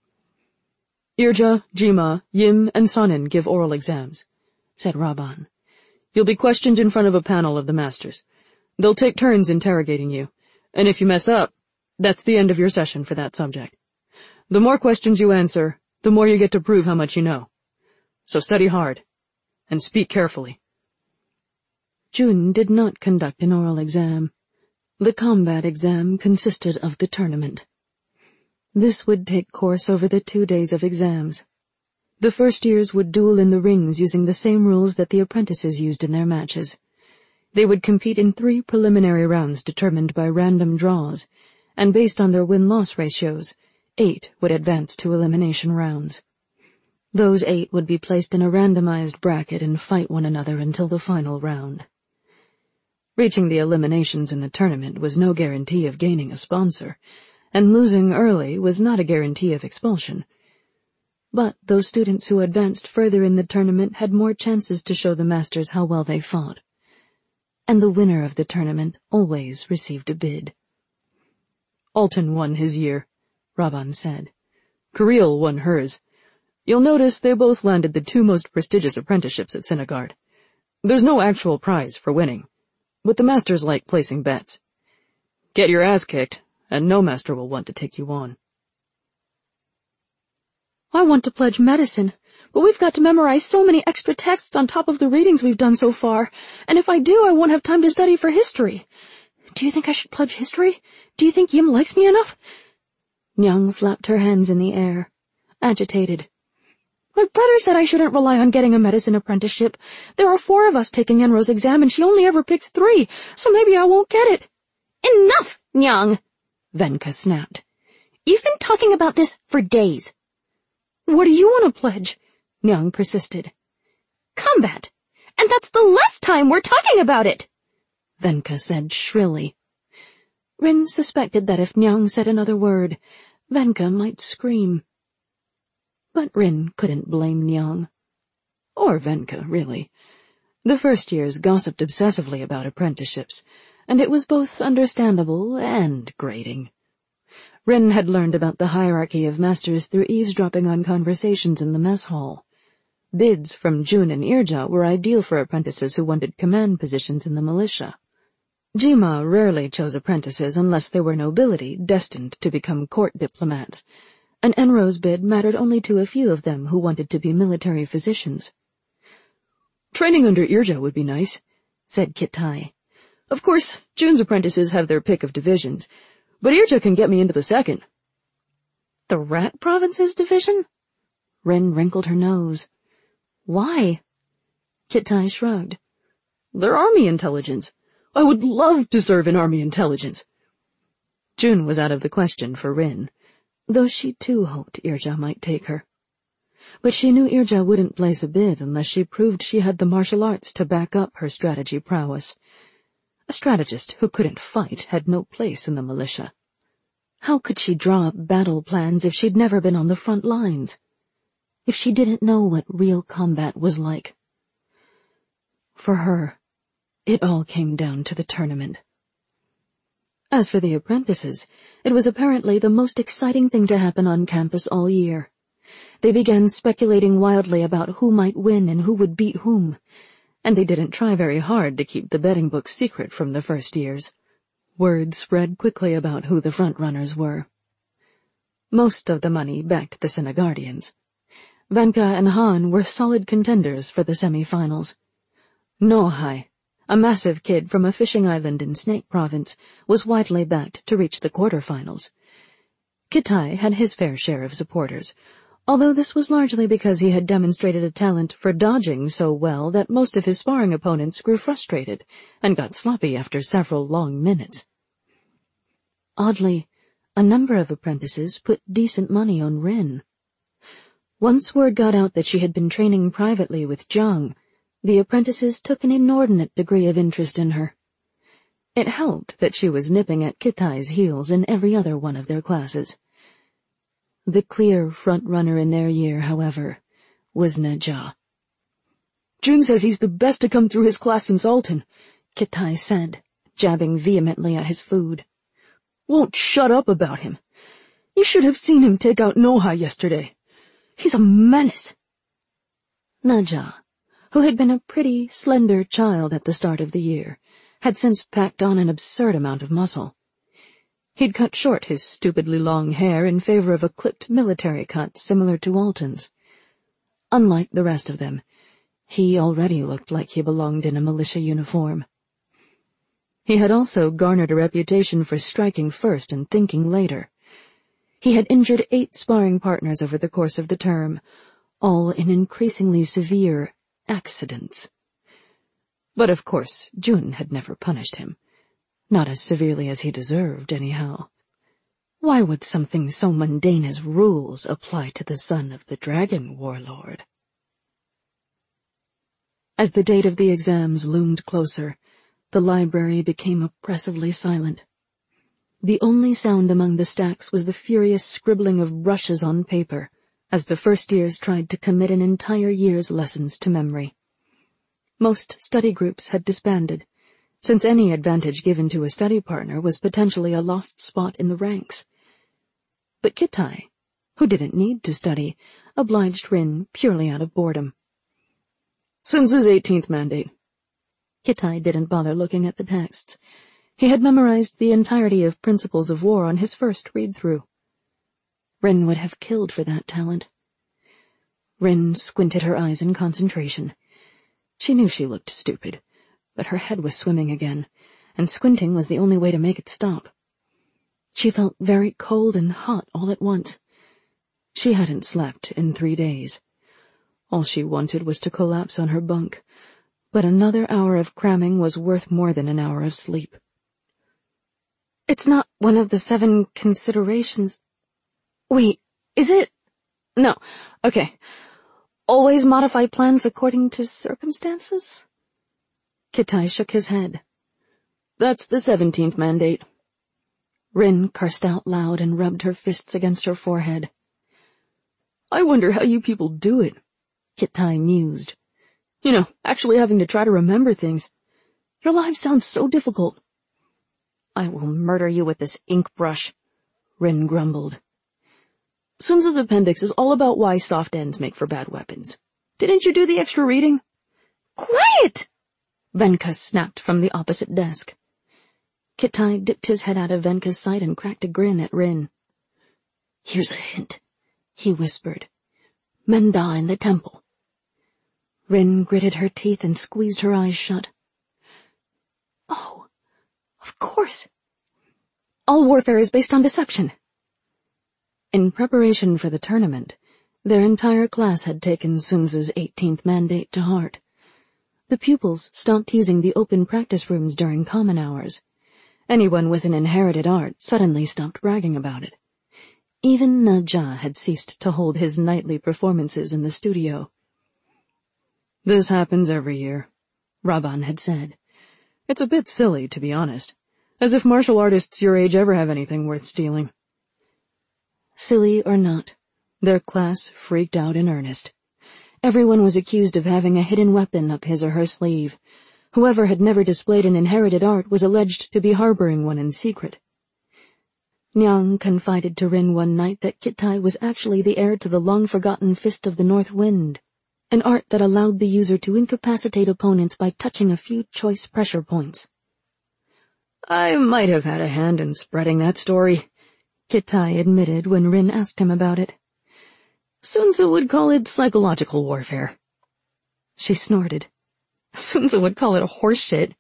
[SPEAKER 3] "Irja, Jima, Yim, and Sanin give oral exams," said Raban. "You'll be questioned in front of a panel of the masters. They'll take turns interrogating you, and if you mess up, that's the end of your session for that subject. The more questions you answer, the more you get to prove how much you know. So study hard, and speak carefully.
[SPEAKER 2] June did not conduct an oral exam. The combat exam consisted of the tournament. This would take course over the two days of exams. The first years would duel in the rings using the same rules that the apprentices used in their matches. They would compete in three preliminary rounds determined by random draws, and based on their win-loss ratios, eight would advance to elimination rounds. Those eight would be placed in a randomized bracket and fight one another until the final round. Reaching the eliminations in the tournament was no guarantee of gaining a sponsor, and losing early was not a guarantee of expulsion. But those students who advanced further in the tournament had more chances to show the masters how well they fought. And the winner of the tournament always received a bid.
[SPEAKER 3] Alton won his year, Raban said. Kirill won hers. You'll notice they both landed the two most prestigious apprenticeships at Synagard. There's no actual prize for winning, but the masters like placing bets. Get your ass kicked, and no master will want to take you on.
[SPEAKER 1] I want to pledge medicine, but we've got to memorize so many extra texts on top of the readings we've done so far, and if I do, I won't have time to study for history. Do you think I should pledge history? Do you think Yim likes me enough?
[SPEAKER 2] Nyang flapped her hands in the air, agitated.
[SPEAKER 1] My brother said I shouldn't rely on getting a medicine apprenticeship. There are four of us taking Enro's exam, and she only ever picks three, so maybe I won't get it.
[SPEAKER 4] Enough, Nyang!
[SPEAKER 2] Venka snapped.
[SPEAKER 4] You've been talking about this for days.
[SPEAKER 1] What do you want to pledge?
[SPEAKER 2] Nyang persisted.
[SPEAKER 4] Combat. And that's the last time we're talking about it.
[SPEAKER 2] Venka said shrilly. Rin suspected that if Nyang said another word, Venka might scream. But Rin couldn't blame Nyang. Or Venka, really. The first years gossiped obsessively about apprenticeships, and it was both understandable and grating. Rin had learned about the hierarchy of masters through eavesdropping on conversations in the mess hall. Bids from June and Irja were ideal for apprentices who wanted command positions in the militia. Jima rarely chose apprentices unless they were nobility destined to become court diplomats, and Enro's bid mattered only to a few of them who wanted to be military physicians.
[SPEAKER 3] Training under Irja would be nice, said Kitai. Of course, June's apprentices have their pick of divisions, but Irja can get me into the second.
[SPEAKER 1] The Rat Province's division?
[SPEAKER 2] Rin wrinkled her nose. Why?
[SPEAKER 3] Kitai shrugged. They're army intelligence. I would love to serve in army intelligence. June was out of the question for Rin,
[SPEAKER 2] though she too hoped Irja might take her. But she knew Irja wouldn't place a bid unless she proved she had the martial arts to back up her strategy prowess. A strategist who couldn't fight had no place in the militia. How could she draw up battle plans if she'd never been on the front lines? If she didn't know what real combat was like? For her, it all came down to the tournament. As for the apprentices, it was apparently the most exciting thing to happen on campus all year. They began speculating wildly about who might win and who would beat whom, and they didn't try very hard to keep the betting books secret from the first years. Word spread quickly about who the front-runners were. Most of the money backed the Synagardians. Venka and Han were solid contenders for the semi-finals. Nohai, a massive kid from a fishing island in Snake Province, was widely backed to reach the quarterfinals. Kitai had his fair share of supporters, although this was largely because he had demonstrated a talent for dodging so well that most of his sparring opponents grew frustrated and got sloppy after several long minutes. Oddly, a number of apprentices put decent money on Rin. Once word got out that she had been training privately with Jiang, the apprentices took an inordinate degree of interest in her. It helped that she was nipping at Kitai's heels in every other one of their classes. The clear front-runner in their year, however, was Neja.
[SPEAKER 3] June says he's the best to come through his class since Alton,
[SPEAKER 2] Kitai said, jabbing vehemently at his food.
[SPEAKER 3] Won't shut up about him. You should have seen him take out Nohai yesterday. He's a menace.
[SPEAKER 2] Neja, who had been a pretty, slender child at the start of the year, had since packed on an absurd amount of muscle. He'd cut short his stupidly long hair in favor of a clipped military cut similar to Alton's. Unlike the rest of them, he already looked like he belonged in a militia uniform. He had also garnered a reputation for striking first and thinking later. He had injured eight sparring partners over the course of the term, all in increasingly severe accidents. But of course, Jun had never punished him. Not as severely as he deserved, anyhow. Why would something so mundane as rules apply to the son of the dragon warlord? As the date of the exams loomed closer, the library became oppressively silent. The only sound among the stacks was the furious scribbling of brushes on paper, as the first years tried to commit an entire year's lessons to memory. Most study groups had disbanded, since any advantage given to a study partner was potentially a lost spot in the ranks. But Kitai, who didn't need to study, obliged Rin purely out of boredom.
[SPEAKER 3] Sun Tzu's eighteenth mandate.
[SPEAKER 2] Kitai didn't bother looking at the texts. He had memorized the entirety of Principles of War on his first read-through. Rin would have killed for that talent. Rin squinted her eyes in concentration. She knew she looked stupid, but her head was swimming again, and squinting was the only way to make it stop. She felt very cold and hot all at once. She hadn't slept in three days. All she wanted was to collapse on her bunk, but another hour of cramming was worth more than an hour of sleep.
[SPEAKER 1] It's not one of the seven considerations. Wait, is it? No, okay. Always modify plans according to circumstances?
[SPEAKER 2] Kitai shook his head.
[SPEAKER 3] That's the seventeenth mandate.
[SPEAKER 2] Rin cursed out loud and rubbed her fists against her forehead.
[SPEAKER 3] I wonder how you people do it,
[SPEAKER 2] Kitai mused.
[SPEAKER 3] You know, actually having to try to remember things. Your lives sound so difficult.
[SPEAKER 2] I will murder you with this ink brush, Rin grumbled.
[SPEAKER 3] Sun Tzu's appendix is all about why soft ends make for bad weapons. Didn't you do the extra reading?
[SPEAKER 1] Quiet!
[SPEAKER 2] Venka snapped from the opposite desk. Kitai dipped his head out of Venka's sight and cracked a grin at Rin.
[SPEAKER 1] Here's a hint,
[SPEAKER 2] he whispered.
[SPEAKER 1] Menda in the temple.
[SPEAKER 2] Rin gritted her teeth and squeezed her eyes shut.
[SPEAKER 1] Oh, of course. All warfare is based on deception.
[SPEAKER 2] In preparation for the tournament, their entire class had taken Sun Tzu's eighteenth mandate to heart. The pupils stopped using the open practice rooms during common hours. Anyone with an inherited art suddenly stopped bragging about it. Even Ne Zha had ceased to hold his nightly performances in the studio.
[SPEAKER 3] This happens every year,
[SPEAKER 2] Raban had said.
[SPEAKER 3] It's a bit silly, to be honest. As if martial artists your age ever have anything worth stealing.
[SPEAKER 2] Silly or not, their class freaked out in earnest. Everyone was accused of having a hidden weapon up his or her sleeve. Whoever had never displayed an inherited art was alleged to be harboring one in secret. Nyang confided to Rin one night that Kitai was actually the heir to the long-forgotten Fist of the North Wind, an art that allowed the user to incapacitate opponents by touching a few choice pressure points.
[SPEAKER 3] I might have had a hand in spreading that story,
[SPEAKER 2] Kitai admitted when Rin asked him about it.
[SPEAKER 3] Sun Tzu would call it psychological warfare.
[SPEAKER 2] She snorted.
[SPEAKER 3] Sun Tzu would call it horseshit.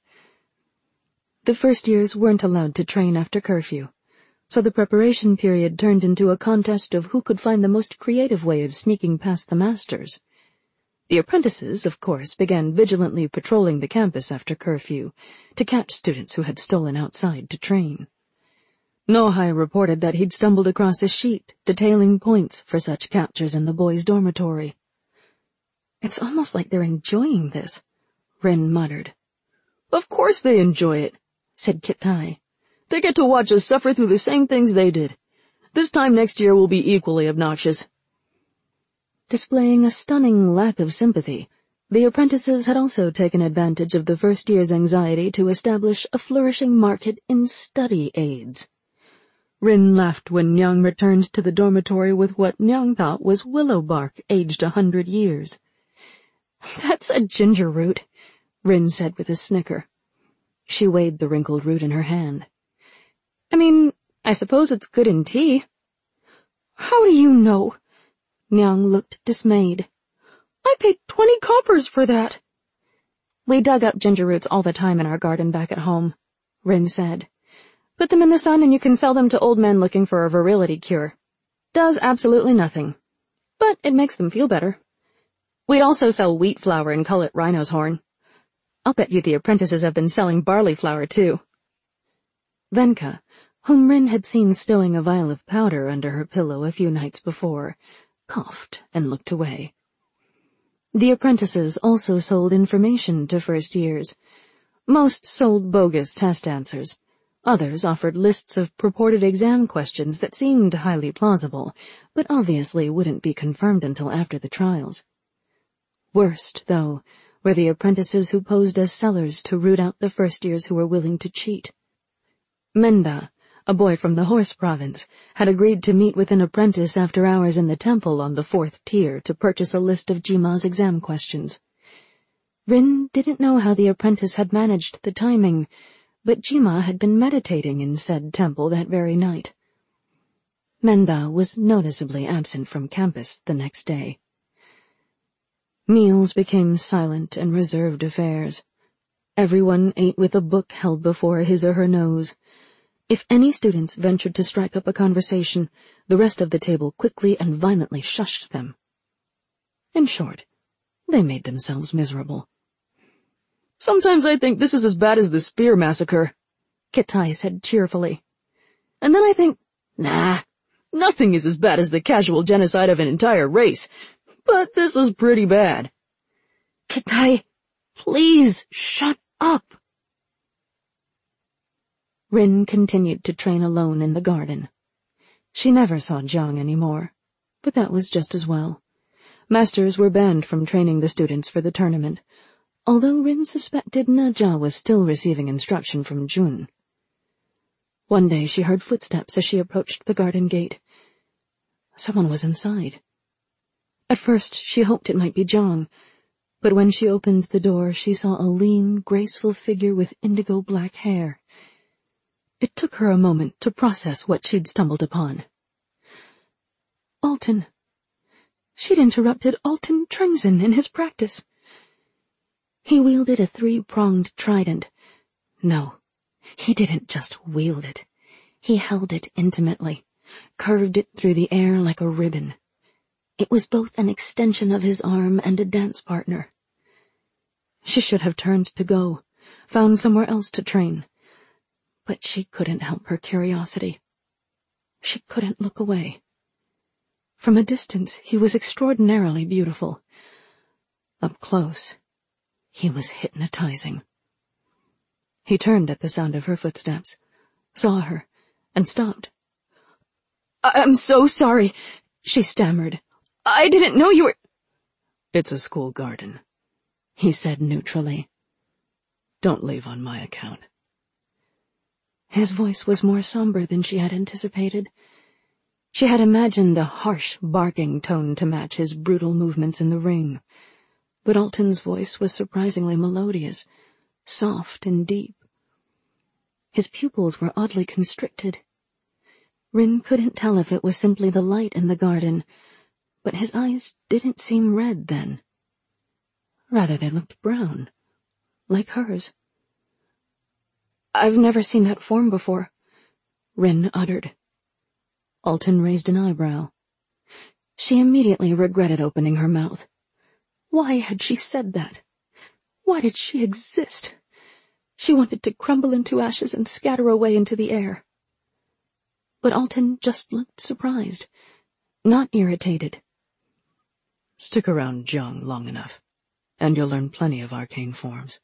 [SPEAKER 2] The first years weren't allowed to train after curfew, so the preparation period turned into a contest of who could find the most creative way of sneaking past the masters. The apprentices, of course, began vigilantly patrolling the campus after curfew to catch students who had stolen outside to train. Nohai reported that he'd stumbled across a sheet detailing points for such captures in the boys' dormitory.
[SPEAKER 1] It's almost like they're enjoying this,
[SPEAKER 2] Rin muttered.
[SPEAKER 3] Of course they enjoy it,
[SPEAKER 2] said Kitai.
[SPEAKER 3] They get to watch us suffer through the same things they did. This time next year will be equally obnoxious.
[SPEAKER 2] Displaying a stunning lack of sympathy, the apprentices had also taken advantage of the first year's anxiety to establish a flourishing market in study aids. Rin laughed when Nyang returned to the dormitory with what Nyang thought was willow bark aged a hundred years.
[SPEAKER 1] That's a ginger root,
[SPEAKER 2] Rin said with a snicker. She weighed the wrinkled root in her hand. I mean, I suppose it's good in tea.
[SPEAKER 4] How do you know?
[SPEAKER 2] Nyang looked dismayed.
[SPEAKER 4] I paid twenty coppers for that.
[SPEAKER 2] We dug up ginger roots all the time in our garden back at home, Rin said. Put them in the sun and you can sell them to old men looking for a virility cure. Does absolutely nothing. But it makes them feel better. We'd also sell wheat flour and call it rhino's horn. I'll bet you the apprentices have been selling barley flour too. Venka, whom Rin had seen stowing a vial of powder under her pillow a few nights before, coughed and looked away. The apprentices also sold information to first years. Most sold bogus test answers. Others offered lists of purported exam questions that seemed highly plausible, but obviously wouldn't be confirmed until after the trials. Worst, though, were the apprentices who posed as sellers to root out the first years who were willing to cheat. Menda, a boy from the Horse province, had agreed to meet with an apprentice after hours in the temple on the fourth tier to purchase a list of Jima's exam questions. Rin didn't know how the apprentice had managed the timing, but Jima had been meditating in said temple that very night. Menda was noticeably absent from campus the next day. Meals became silent and reserved affairs. Everyone ate with a book held before his or her nose. If any students ventured to strike up a conversation, the rest of the table quickly and violently shushed them. In short, they made themselves miserable.
[SPEAKER 3] Sometimes I think this is as bad as the Spear Massacre,
[SPEAKER 2] Kitai said cheerfully.
[SPEAKER 3] And then I think, nah, nothing is as bad as the casual genocide of an entire race, but this is pretty bad.
[SPEAKER 4] Kitai, please shut up.
[SPEAKER 2] Rin continued to train alone in the garden. She never saw Jiang anymore, but that was just as well. Masters were banned from training the students for the tournament, although Rin suspected Na Jia was still receiving instruction from Jun. One day she heard footsteps as she approached the garden gate. Someone was inside. At first she hoped it might be Jiang, but when she opened the door she saw a lean, graceful figure with indigo black hair. It took her a moment to process what she'd stumbled upon. Alton. She'd interrupted Alton Trengzin in his practice. He wielded a three-pronged trident. No, he didn't just wield it. He held it intimately, curved it through the air like a ribbon. It was both an extension of his arm and a dance partner. She should have turned to go, found somewhere else to train. But she couldn't help her curiosity. She couldn't look away. From a distance, he was extraordinarily beautiful. Up close, he was hypnotizing. He turned at the sound of her footsteps, saw her, and stopped.
[SPEAKER 4] I'm so sorry, she stammered. I didn't know you were—
[SPEAKER 3] It's a school garden, he said neutrally. Don't leave on my account.
[SPEAKER 2] His voice was more somber than she had anticipated. She had imagined a harsh, barking tone to match his brutal movements in the ring. But Alton's voice was surprisingly melodious, soft and deep. His pupils were oddly constricted. Rin couldn't tell if it was simply the light in the garden, but his eyes didn't seem red then. Rather, they looked brown, like hers. I've never seen that form before, Rin uttered. Alton raised an eyebrow. She immediately regretted opening her mouth. Why had she said that? Why did she exist? She wanted to crumble into ashes and scatter away into the air. But Alton just looked surprised, not irritated.
[SPEAKER 3] Stick around Jiang long enough, and you'll learn plenty of arcane forms.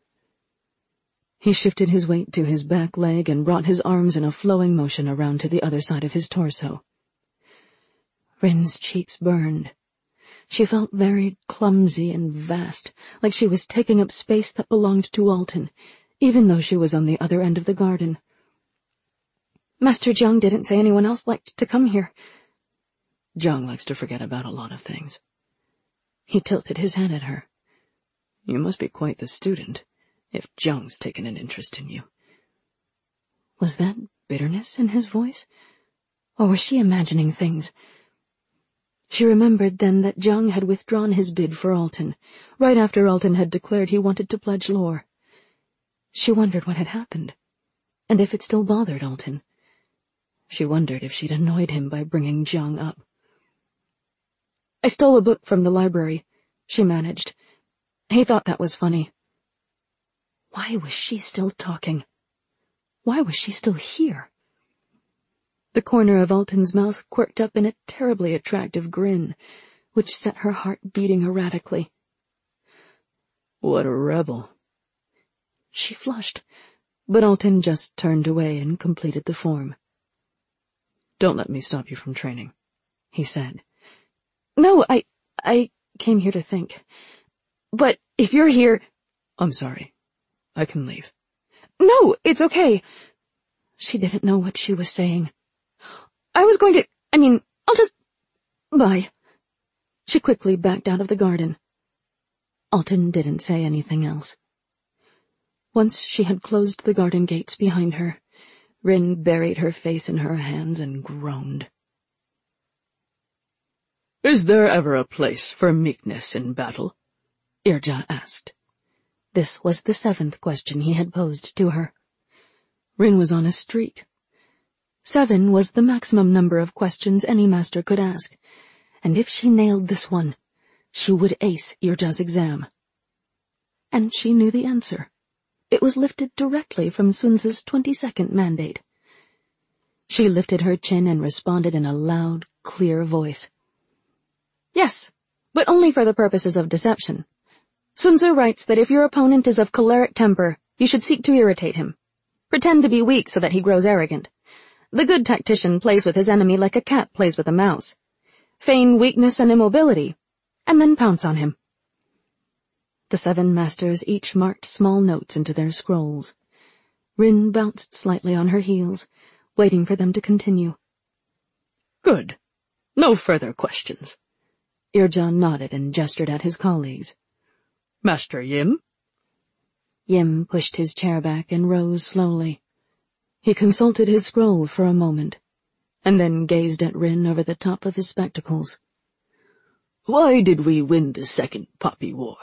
[SPEAKER 3] He shifted his weight to his back leg and brought his arms in a flowing motion around to the other side of his torso. Rin's cheeks burned. She felt very clumsy and vast, like she was taking up space that belonged to Alton, even though she was on the other end of the garden. Master Jiang didn't say anyone else liked to come here. Jiang likes to forget about a lot of things.
[SPEAKER 2] He tilted his head at her.
[SPEAKER 3] You must be quite the student, if Jiang's taken an interest in you.
[SPEAKER 2] Was that bitterness in his voice? Or was she imagining things? She remembered then that Jiang had withdrawn his bid for Alton, right after Alton had declared he wanted to pledge Lore. She wondered what had happened, and if it still bothered Alton. She wondered if she'd annoyed him by bringing Jiang up. "I stole a book from the library," she managed. He thought that was funny. Why was she still talking? Why was she still here? The corner of Alton's mouth quirked up in a terribly attractive grin, which set her heart beating erratically.
[SPEAKER 3] What a rebel.
[SPEAKER 2] She flushed, but Alton just turned away and completed the form.
[SPEAKER 3] "Don't let me stop you from training," he said.
[SPEAKER 2] "No, I... I came here to think. But if you're here—"
[SPEAKER 3] "I'm sorry. I can leave."
[SPEAKER 2] "No, it's okay." She didn't know what she was saying. "I was going to... I mean, I'll just... Bye." She quickly backed out of the garden. Alton didn't say anything else. Once she had closed the garden gates behind her, Rin buried her face in her hands and groaned.
[SPEAKER 3] "Is there ever a place for meekness in battle?"
[SPEAKER 2] Irja asked. This was the seventh question he had posed to her. Rin was on a streak. Seven was the maximum number of questions any master could ask, and if she nailed this one, she would ace Irja's exam. And she knew the answer. It was lifted directly from Sun Tzu's twenty-second mandate. She lifted her chin and responded in a loud, clear voice. "Yes, but only for the purposes of deception. Sun Tzu writes that if your opponent is of choleric temper, you should seek to irritate him. Pretend to be weak so that he grows arrogant. The good tactician plays with his enemy like a cat plays with a mouse. Feign weakness and immobility, and then pounce on him." The seven masters each marked small notes into their scrolls. Rin bounced slightly on her heels, waiting for them to continue.
[SPEAKER 3] "Good. No further questions."
[SPEAKER 2] Irja nodded and gestured at his colleagues.
[SPEAKER 3] "Master Yim?"
[SPEAKER 2] Yim pushed his chair back and rose slowly. He consulted his scroll for a moment, and then gazed at Rin over the top of his spectacles.
[SPEAKER 3] "Why did we win the Second Poppy War?"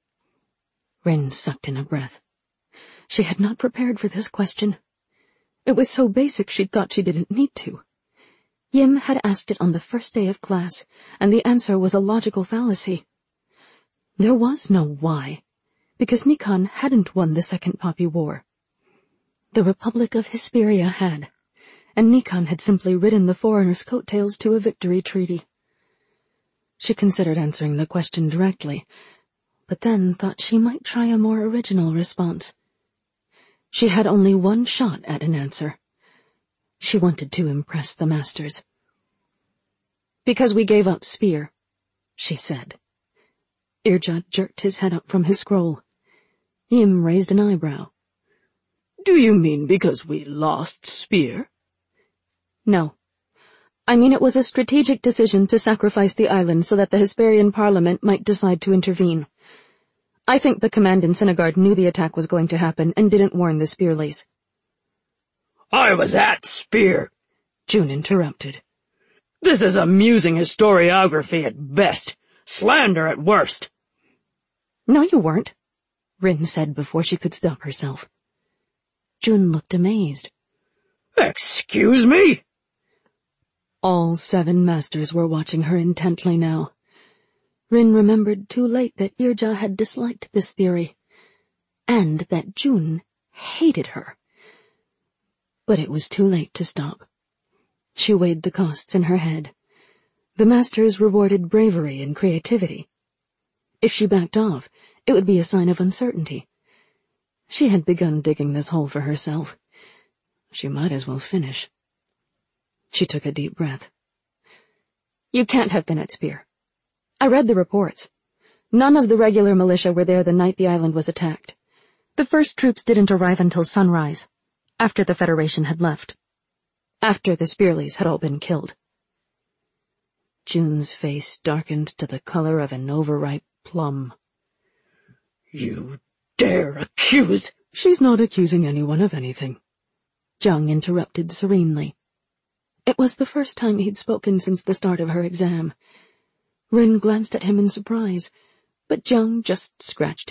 [SPEAKER 2] Rin sucked in a breath. She had not prepared for this question. It was so basic she'd thought she didn't need to. Yim had asked it on the first day of class, and the answer was a logical fallacy. There was no why, because Nikon hadn't won the Second Poppy War. The Republic of Hesperia had, and Nikon had simply ridden the foreigners' coattails to a victory treaty. She considered answering the question directly, but then thought she might try a more original response. She had only one shot at an answer. She wanted to impress the masters. "Because we gave up Spear," she said. Irja jerked his head up from his scroll. Yim raised an eyebrow.
[SPEAKER 3] "Do you mean because we lost Spear?"
[SPEAKER 2] "No. I mean it was a strategic decision to sacrifice the island so that the Hesperian Parliament might decide to intervene. I think the command in Sinigard knew the attack was going to happen and didn't warn the Spearleys."
[SPEAKER 3] "I was at Spear,"
[SPEAKER 2] June interrupted.
[SPEAKER 3] "This is amusing historiography at best, slander at worst."
[SPEAKER 2] "No, you weren't," Rin said before she could stop herself. June looked amazed.
[SPEAKER 3] "Excuse me?"
[SPEAKER 2] All seven masters were watching her intently now. Rin remembered too late that Irja had disliked this theory, and that June hated her. But it was too late to stop. She weighed the costs in her head. The masters rewarded bravery and creativity. If she backed off, it would be a sign of uncertainty. She had begun digging this hole for herself. She might as well finish. She took a deep breath. "You can't have been at Spear. I read the reports. None of the regular militia were there the night the island was attacked. The first troops didn't arrive until sunrise, after the Federation had left. After the Spearleys had all been killed." June's face darkened to the color of an overripe plum.
[SPEAKER 3] "You dare accuse—"
[SPEAKER 2] "She's not accusing anyone of anything. Jiang interrupted serenely. It was the first time he'd spoken since the start of her exam. Rin glanced at him in surprise, but Jiang just scratched